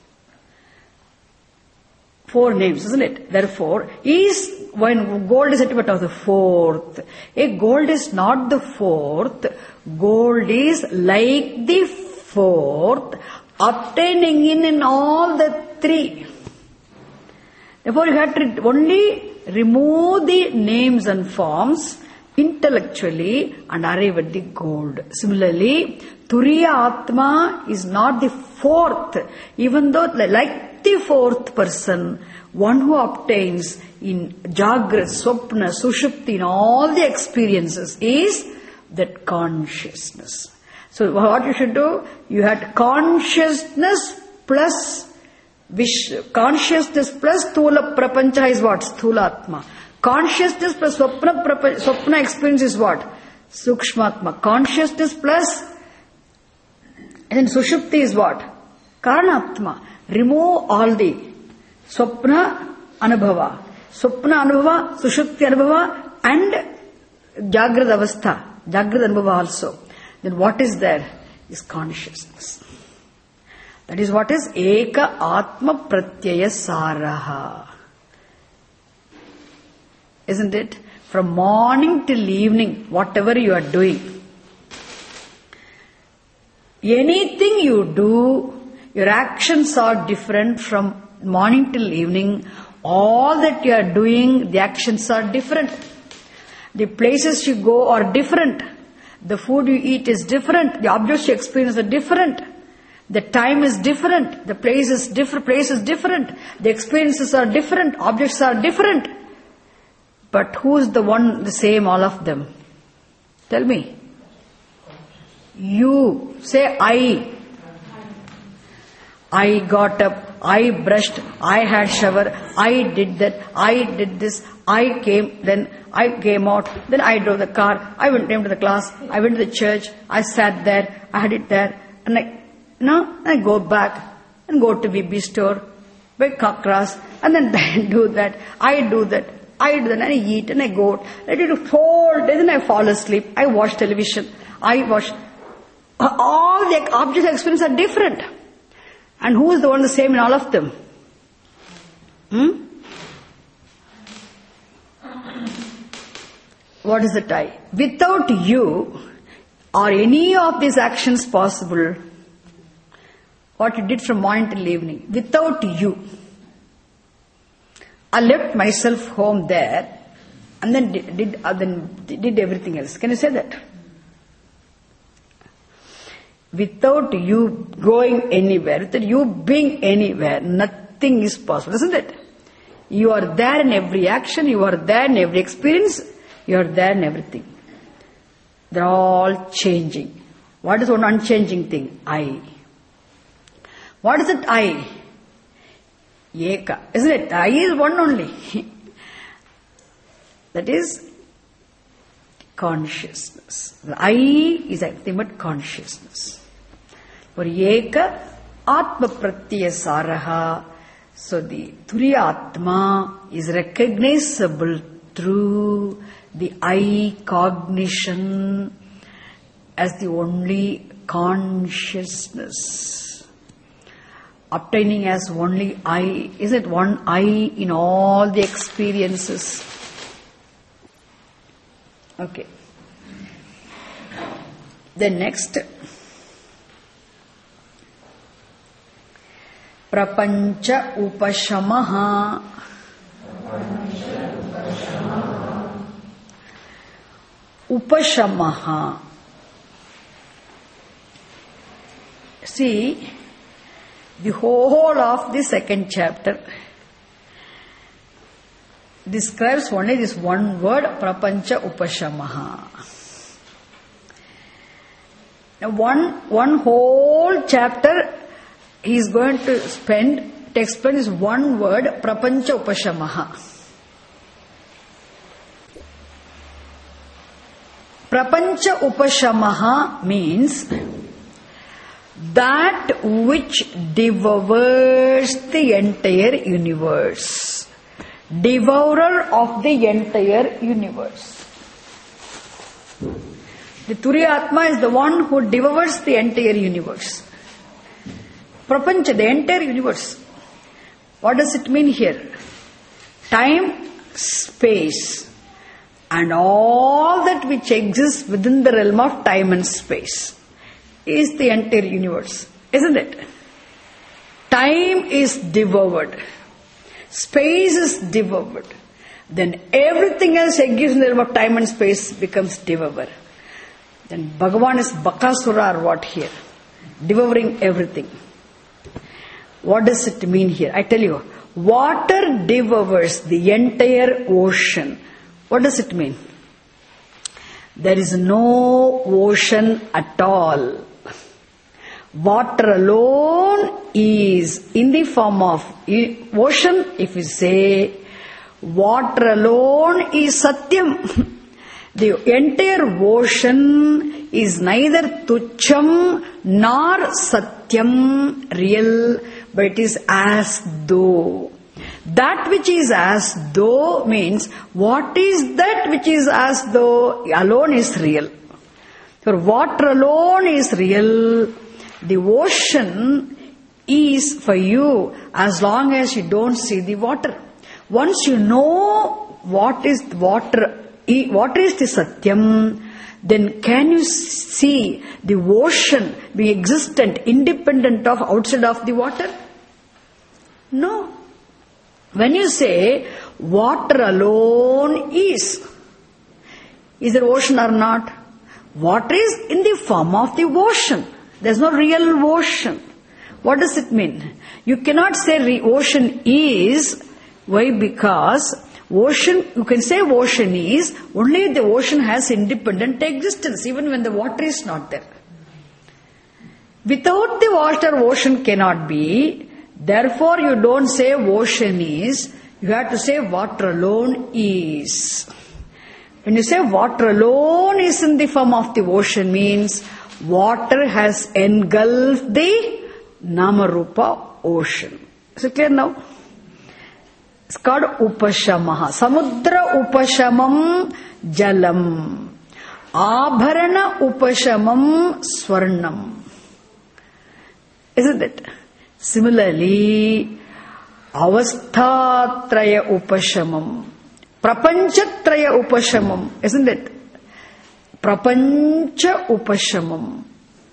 Four names, isn't it? Therefore, is when gold is a bit of the fourth. A gold is not the fourth. Gold is like the fourth, obtaining in, in all the three. Therefore, you have to only remove the names and forms intellectually and arrive at the gold. Similarly, Turiya Atma is not the fourth, even though like the fourth person, one who obtains in Jagrat, Swapna, Sushupti, in all the experiences is that consciousness. So what you should do, you had consciousness plus Vish, consciousness plus Sthula Prapancha is what? Sthula-atma. Consciousness plus Swapna, Prapancha, Swapna experience is what? Sukshma-atma. Consciousness plus, and then Sushupti is what? Karana-atma. Remove all the Swapna Anubhava. Swapna Anubhava, Sushupti Anubhava and Jagrad Avastha. Jagrad Anubhava also. Then what is there? Is consciousness. That is what is Eka Atma Pratyaya Saraha. Isn't it? From morning till evening, whatever you are doing, anything you do, your actions are different from morning till evening. All that you are doing, the actions are different. The places you go are different. The food you eat is different. The objects you experience are different. The time is different. The place is different. Place is different. The experiences are different. Objects are different. But who is the one, the same, all of them? Tell me. You. Say I. I got up. I brushed. I had shower. I did that. I did this. I came. Then I came out. Then I drove the car. I went came to the class. I went to the church. I sat there. I had it there. And I, now I go back and go to B B store, buy cockroach, and then I do that. I do that. I do that. And I eat and I go out. I do it four days and I fall asleep. I watch television. I watch. All the objects of experience are different. And who is the one the same in all of them? Hmm? What is the I? Without you, are any of these actions possible? What you did from morning till evening. Without you. I left myself home there and then did, did, uh, then did everything else. Can you say that? Without you going anywhere, without you being anywhere, nothing is possible, isn't it? You are there in every action, you are there in every experience, you are there in everything. They're all changing. What is one unchanging thing? I. What is it I? Eka. Isn't it? I is one only. That is consciousness. The I is nothing but consciousness. For Eka Atma Pratyaya Saraha. So the Turiya Atma is recognizable through the I cognition as the only consciousness. Obtaining as only I. Is it one I in all the experiences? Okay. Then next. Prapancha upashamaha. Upashamaha. See, the whole of the second chapter describes only this one word, prapancha upashamaha. Now one, one whole chapter he is going to spend to explain this one word, prapancha upashamaha. Prapancha upashamaha means that which devours the entire universe. Devourer of the entire universe. The Turiya Atma is the one who devours the entire universe. Prapancha, the entire universe. What does it mean here? Time, space, and all that which exists within the realm of time and space is the entire universe, isn't it? Time is devoured. Space is devoured. Then everything else exists in the realm of time and space becomes devoured. Then Bhagavan is Bakasura or what here? Devouring everything. What does it mean here? I tell you, water devours the entire ocean. What does it mean? There is no ocean at all. Water alone is in the form of ocean. If we say water alone is Satyam, the entire ocean is neither Tucham nor Satyam real, but it is as though. That which is as though means what is that which is as though alone is real. For water alone is real. The ocean is for you as long as you don't see the water. Once you know what is water, what is the Satyam, then can you see the ocean be existent, independent of outside of the water? No. When you say water alone is, Is there ocean or not? Water is in the form of the ocean. There's no real ocean. What does it mean? You cannot say re- ocean is. Why? Because ocean, you can say ocean is, only if the ocean has independent existence, even when the water is not there. Without the water, ocean cannot be. Therefore, you don't say ocean is, you have to say water alone is. When you say water alone is in the form of the ocean, means water has engulfed the Namarupa ocean. Is it clear now? It's called Upashamaha. Samudra Upashamam Jalam. Abharana Upashamam Swarnam. Isn't it? Similarly, Avasthatraya Upashamam. Prapanchatraya Upashamam. Isn't it? Prapancha Upashamam.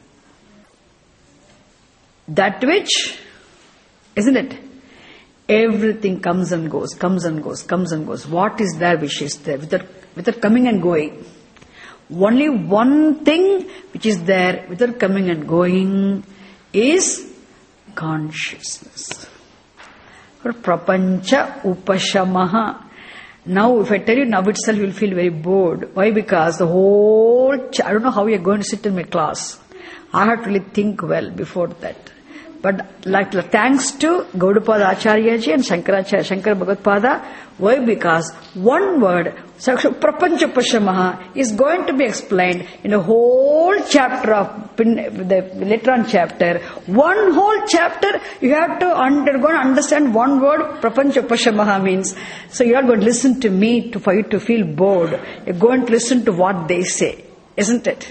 That which, isn't it? Everything comes and goes, comes and goes, comes and goes. What is there which is there, without, without coming and going? Only one thing which is there without coming and going is consciousness. Prapancha Upashamaha. Now, if I tell you now itself, you will feel very bored. Why? Because the whole, ch- I don't know how you are going to sit in my class. I have to really think well before that. But like thanks to Gaudapada Acharya ji and Shankaracharya, Shankara Bhagavad-pada, why? Because one word, Prapancha Upashamaha, is going to be explained in a whole chapter of the later on chapter. One whole chapter, you have to under, go and understand one word, Prapancha Upashamaha means. So you are going to listen to me to, for you to feel bored. You are going to listen to what they say, isn't it?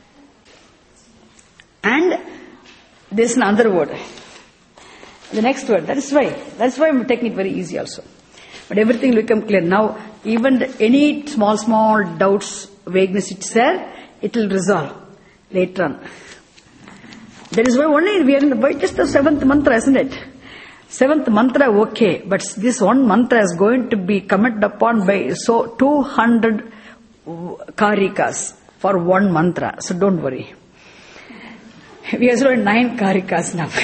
And there's another word. The next word. That is why. That's why I'm taking it very easy also. But everything will become clear. Now, even the, any small, small doubts, vagueness it's there, it will resolve later on. That is why only we are in the, just the seventh mantra, isn't it? Seventh mantra, okay. But this one mantra is going to be commented upon by so two hundred karikas for one mantra. So don't worry. We have only nine karikas now.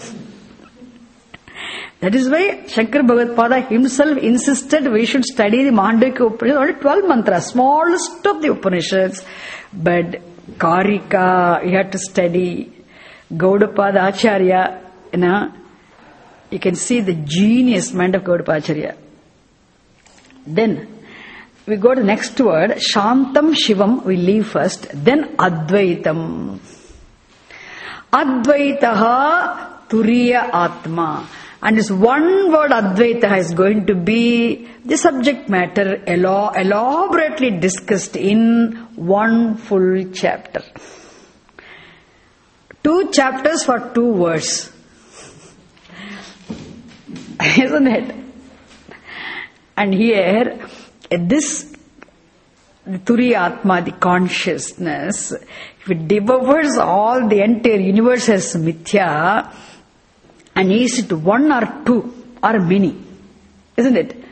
That is why Shankara Bhagavad-pada himself insisted we should study the Mandukya Upanishad, only twelve mantras, smallest of the Upanishads. But karika, you have to study. Gaudapada Acharya, you know, you can see the genius mind of Gaudapada Acharya. Then, we go to the next word, Shantam Shivam, we leave first, then Advaitam. Advaitaha Turiya Atma. And this one word Advaita is going to be the subject matter elo- elaborately discussed in one full chapter. Two chapters for two words. Isn't it? And here, this Turiya Atma, the consciousness, if it devours all the entire universe as mithya, and is it one or two or many? Isn't it?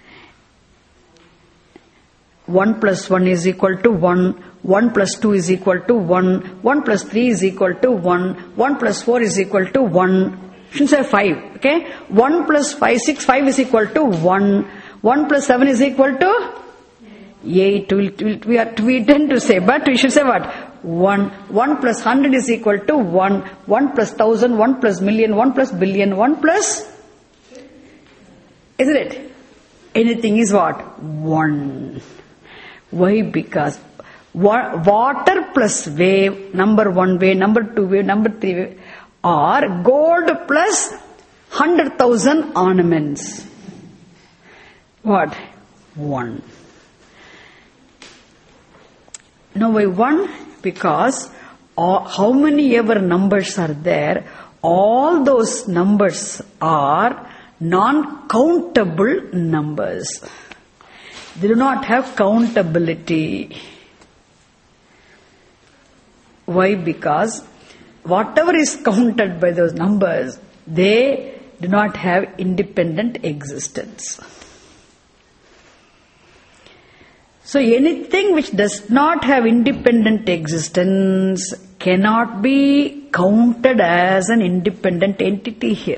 One plus one is equal to one, one plus two is equal to one, one plus three is equal to one, one plus four is equal to one. Shouldn't say five, okay? One plus five, six, five is equal to one, one plus seven is equal to eight. We, we, are, we tend to say, but we should say what? One. One plus hundred is equal to one. One plus thousand, one plus million, one plus billion, one plus... Isn't it? Anything is what? One. Why? Because water plus wave, number one wave, number two wave, number three wave, or gold plus hundred thousand ornaments. What? One. Now why one? Because all, how many ever numbers are there, all those numbers are non-countable numbers. They do not have countability. Why? Because whatever is counted by those numbers, they do not have independent existence. So anything which does not have independent existence cannot be counted as an independent entity here.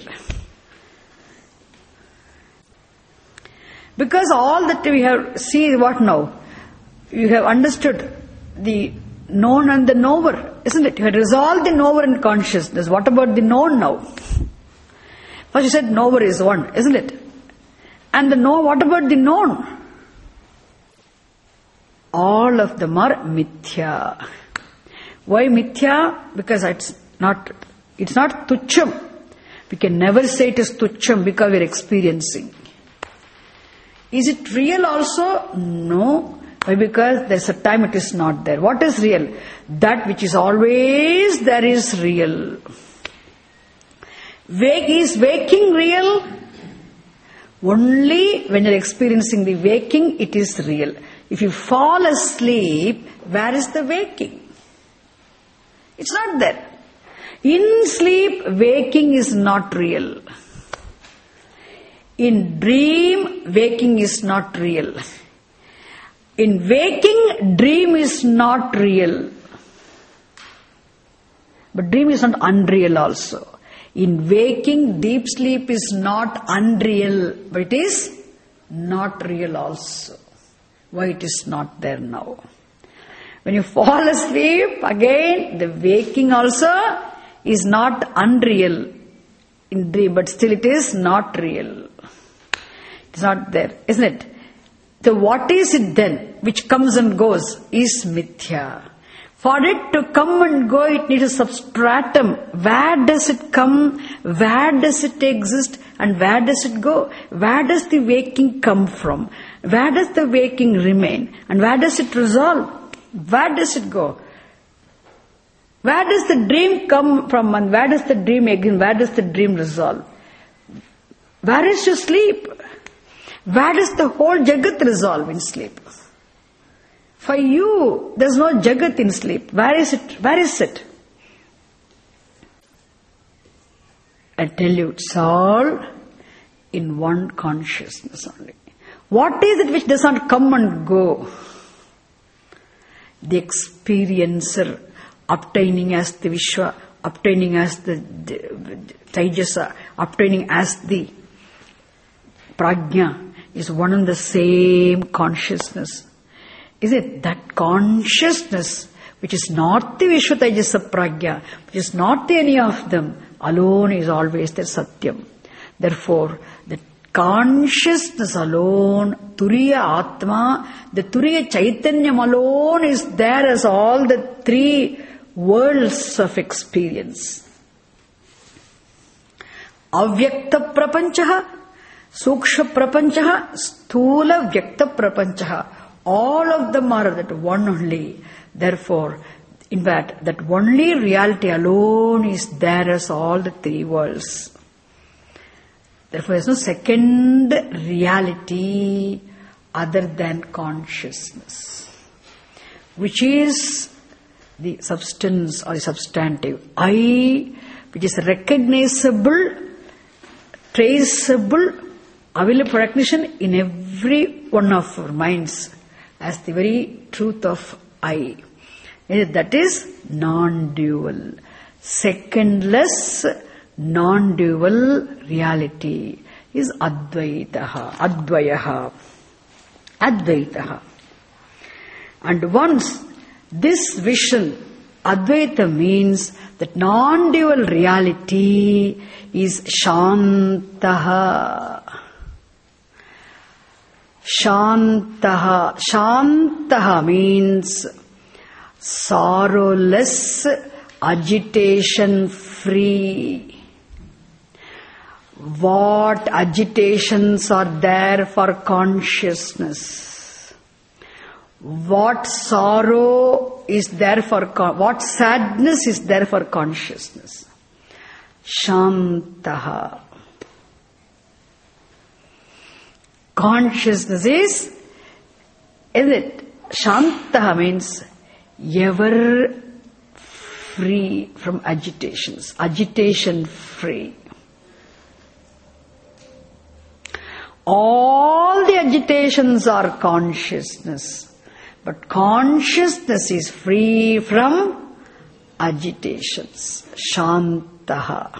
Because all that we have seen, what now? You have understood the known and the knower, isn't it? You have resolved the knower in consciousness. What about the known now? First you said knower is one, isn't it? And the know, what about the known? All of them are mithya. Why mithya? Because it's not, it's not tucham. We can never say it is tucham because we are experiencing. Is it real also? No. Why? Because there's a time it is not there. What is real? That which is always there is real. Wake, is waking real? Only when you're experiencing the waking, it is real. If you fall asleep, where is the waking? It's not there. In sleep, waking is not real. In dream, waking is not real. In waking, dream is not real. But dream is not unreal also. In waking, deep sleep is not unreal, but it is not real also. Why it is not there now? When you fall asleep, again, the waking also is not unreal in dream, but still it is not real. It's not there, isn't it? So what is it then, which comes and goes, is mithya. For it to come and go, it needs a substratum. Where does it come? Where does it exist? And where does it go? Where does the waking come from? Where does the waking remain? And where does it resolve? Where does it go? Where does the dream come from? And where does the dream again? Where does the dream resolve? Where is your sleep? Where does the whole Jagat resolve in sleep? For you, there's no Jagat in sleep. Where is it? Where is it? I tell you, it's all in one consciousness only. What is it which does not come and go? The experiencer, obtaining as the Vishwa, obtaining as the Taijasa, obtaining as the Prajna, is one and the same consciousness. Is it that consciousness which is not the Vishwa Taijasa Prajna, which is not the any of them, alone is always the Satyam. Therefore, the consciousness alone, Turiya Atma, the Turiya Chaitanyam alone is there as all the three worlds of experience. Avyakta Prapanchaha, Suksha Prapanchaha, Sthula Vyakta Prapanchaha. All of them are that one only. Therefore, in fact, that only reality alone is there as all the three worlds. Therefore, there is no second reality other than consciousness, which is the substance or the substantive. I, which is recognizable, traceable, available for recognition in every one of our minds as the very truth of I. That is non-dual, secondless, non-dual reality is Advaitaha, Advayaha, Advaitaha. And once this vision, Advaita means that non-dual reality is Shantaha. Shantaha. Shantaha means sorrowless, agitation free. What agitations are there for consciousness? What sorrow is there for, what sadness is there for consciousness? Shantaha. Consciousness is, is it? Shantaha means ever free from agitations, agitation free. All the agitations are consciousness. But consciousness is free from agitations. Shantaha.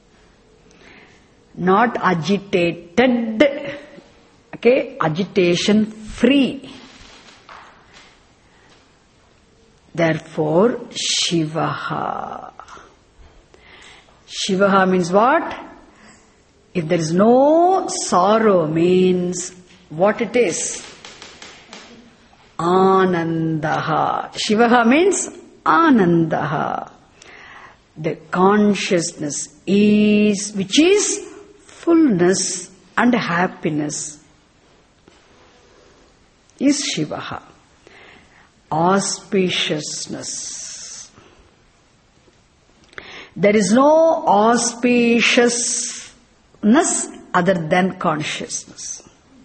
Not agitated. Okay, agitation free. Therefore, Shivaha. Shivaha means what? If there is no sorrow, means what it is? Anandaha. Shivaha means Anandaha. The consciousness is, which is fullness and happiness, is Shivaha. Auspiciousness. There is no auspiciousness other than consciousness.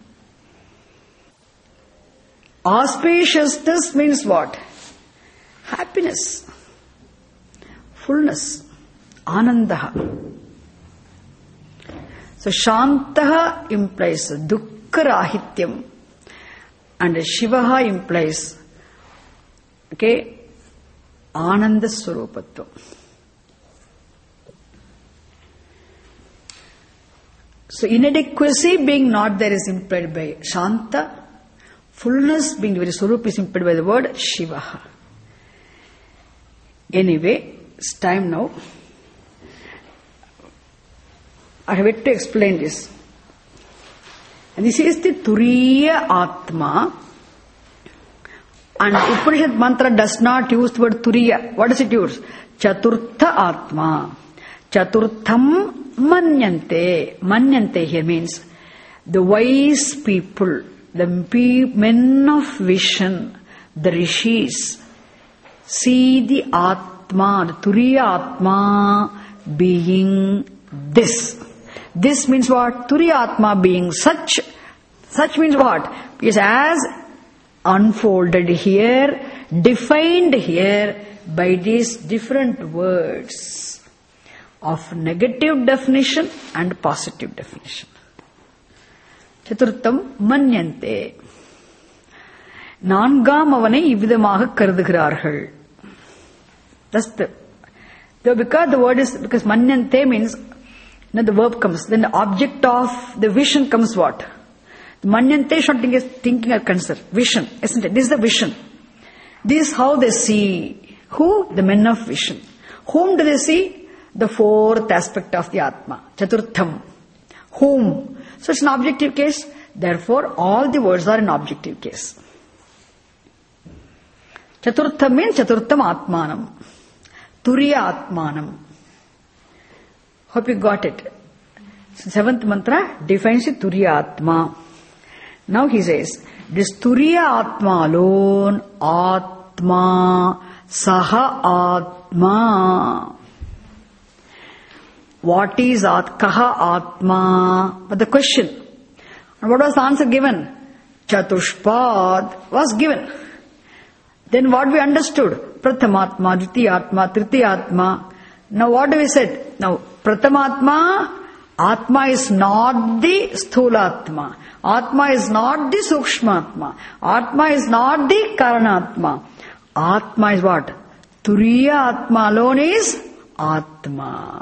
Auspiciousness means what? Happiness, fullness, Anandaha. So Shantaha implies Dukkha Rahityam, and Shivaha implies, okay, Ananda Swarupatvam. So inadequacy being not there is implied by Shanta. Fullness being very Swarup is implied by the word Shivaha. Anyway, it's time now. I have yet to explain this. And this is the Turiya Atma. And Upanishad mantra does not use the word Turiya. What does it use? Chaturtha Atma. Chaturtham Manyante. Manyante here means the wise people, the men of vision, the rishis, see the Atma, the Turiya Atma being this. This means what? Turiya Atma being such. Such means what? Because as unfolded here, defined here by these different words of negative definition and positive definition. Chaturtham Manyante. Nangam avane ividamaga karudugiraர்கள். That's the, the because the word is, because Manyante means, you know, the verb comes, then the object of the vision comes what? The Manyante should think is thinking or consider. Vision, isn't it? This is the vision. This is how they see. Who? The men of vision. Whom do they see? The fourth aspect of the Atma. Chaturtham. Whom? So it's an objective case. Therefore, all the words are in objective case. Chaturtham means Chaturtham Atmanam. Turiya Atmanam. Hope you got it. So seventh mantra defines the Turiya Atma. Now he says, this Turiya Atma alone, Atma, Saha Atma. What is At, Kaha Atma? But the question, and what was the answer given? Chatushpad was given. Then what we understood? Prathamatma, Dvitiyatma, Tritiyatma. Now what do we said? Now Prathamatma, Atma is not the Sthulatma. Atma is not the Sukshmatma. Atma is not the Karanatma. Atma is what? Turiya Atma alone is Atma.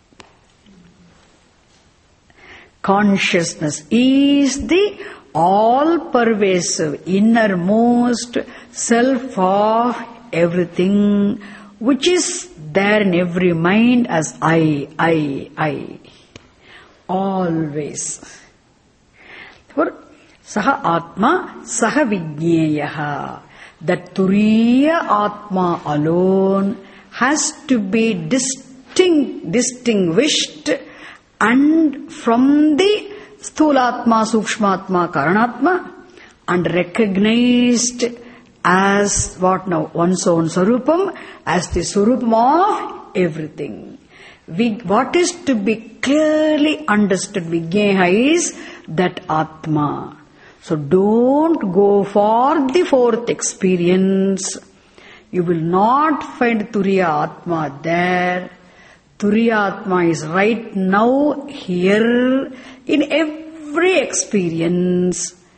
Consciousness is the all-pervasive, innermost self of everything, which is there in every mind as I, I, I. Always. Therefore, Saha Atma, Saha Vijñeyaha. That Turiya Atma alone has to be distinct, distinguished and from the Sthulatma, Sukshmatma, Karanatma, and recognized as what now? One's own Sarupam, as the Sarupam of everything. We, what is to be clearly understood, Vijñeha, is that Atma. So don't go for the fourth experience. You will not find Turiya Atma there. Turiya Atma is right now here in every experience.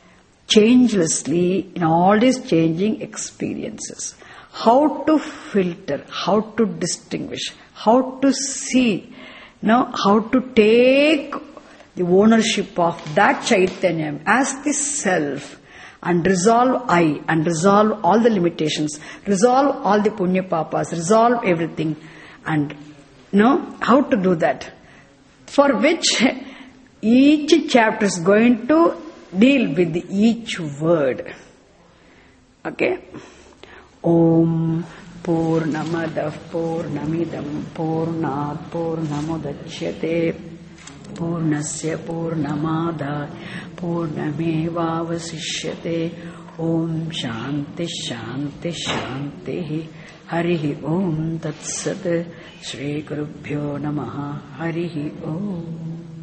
changelessly in all these changing experiences. How to filter, how to distinguish, how to see, you know, how to take the ownership of that Chaitanyam as the self and resolve I and resolve all the limitations, resolve all the punya papas, resolve everything. And you know, how to do that? For which each chapter is going to deal with each word. Okay? Om Purnamadav Purnamidam Purnat Purnamudachyate Purnasya Purnamada Purnamevavasishyate. Om Shanti Shanti Shanti. Harihi Om Tat Sat. Shri Gurubhyo Namaha. Harihi Om.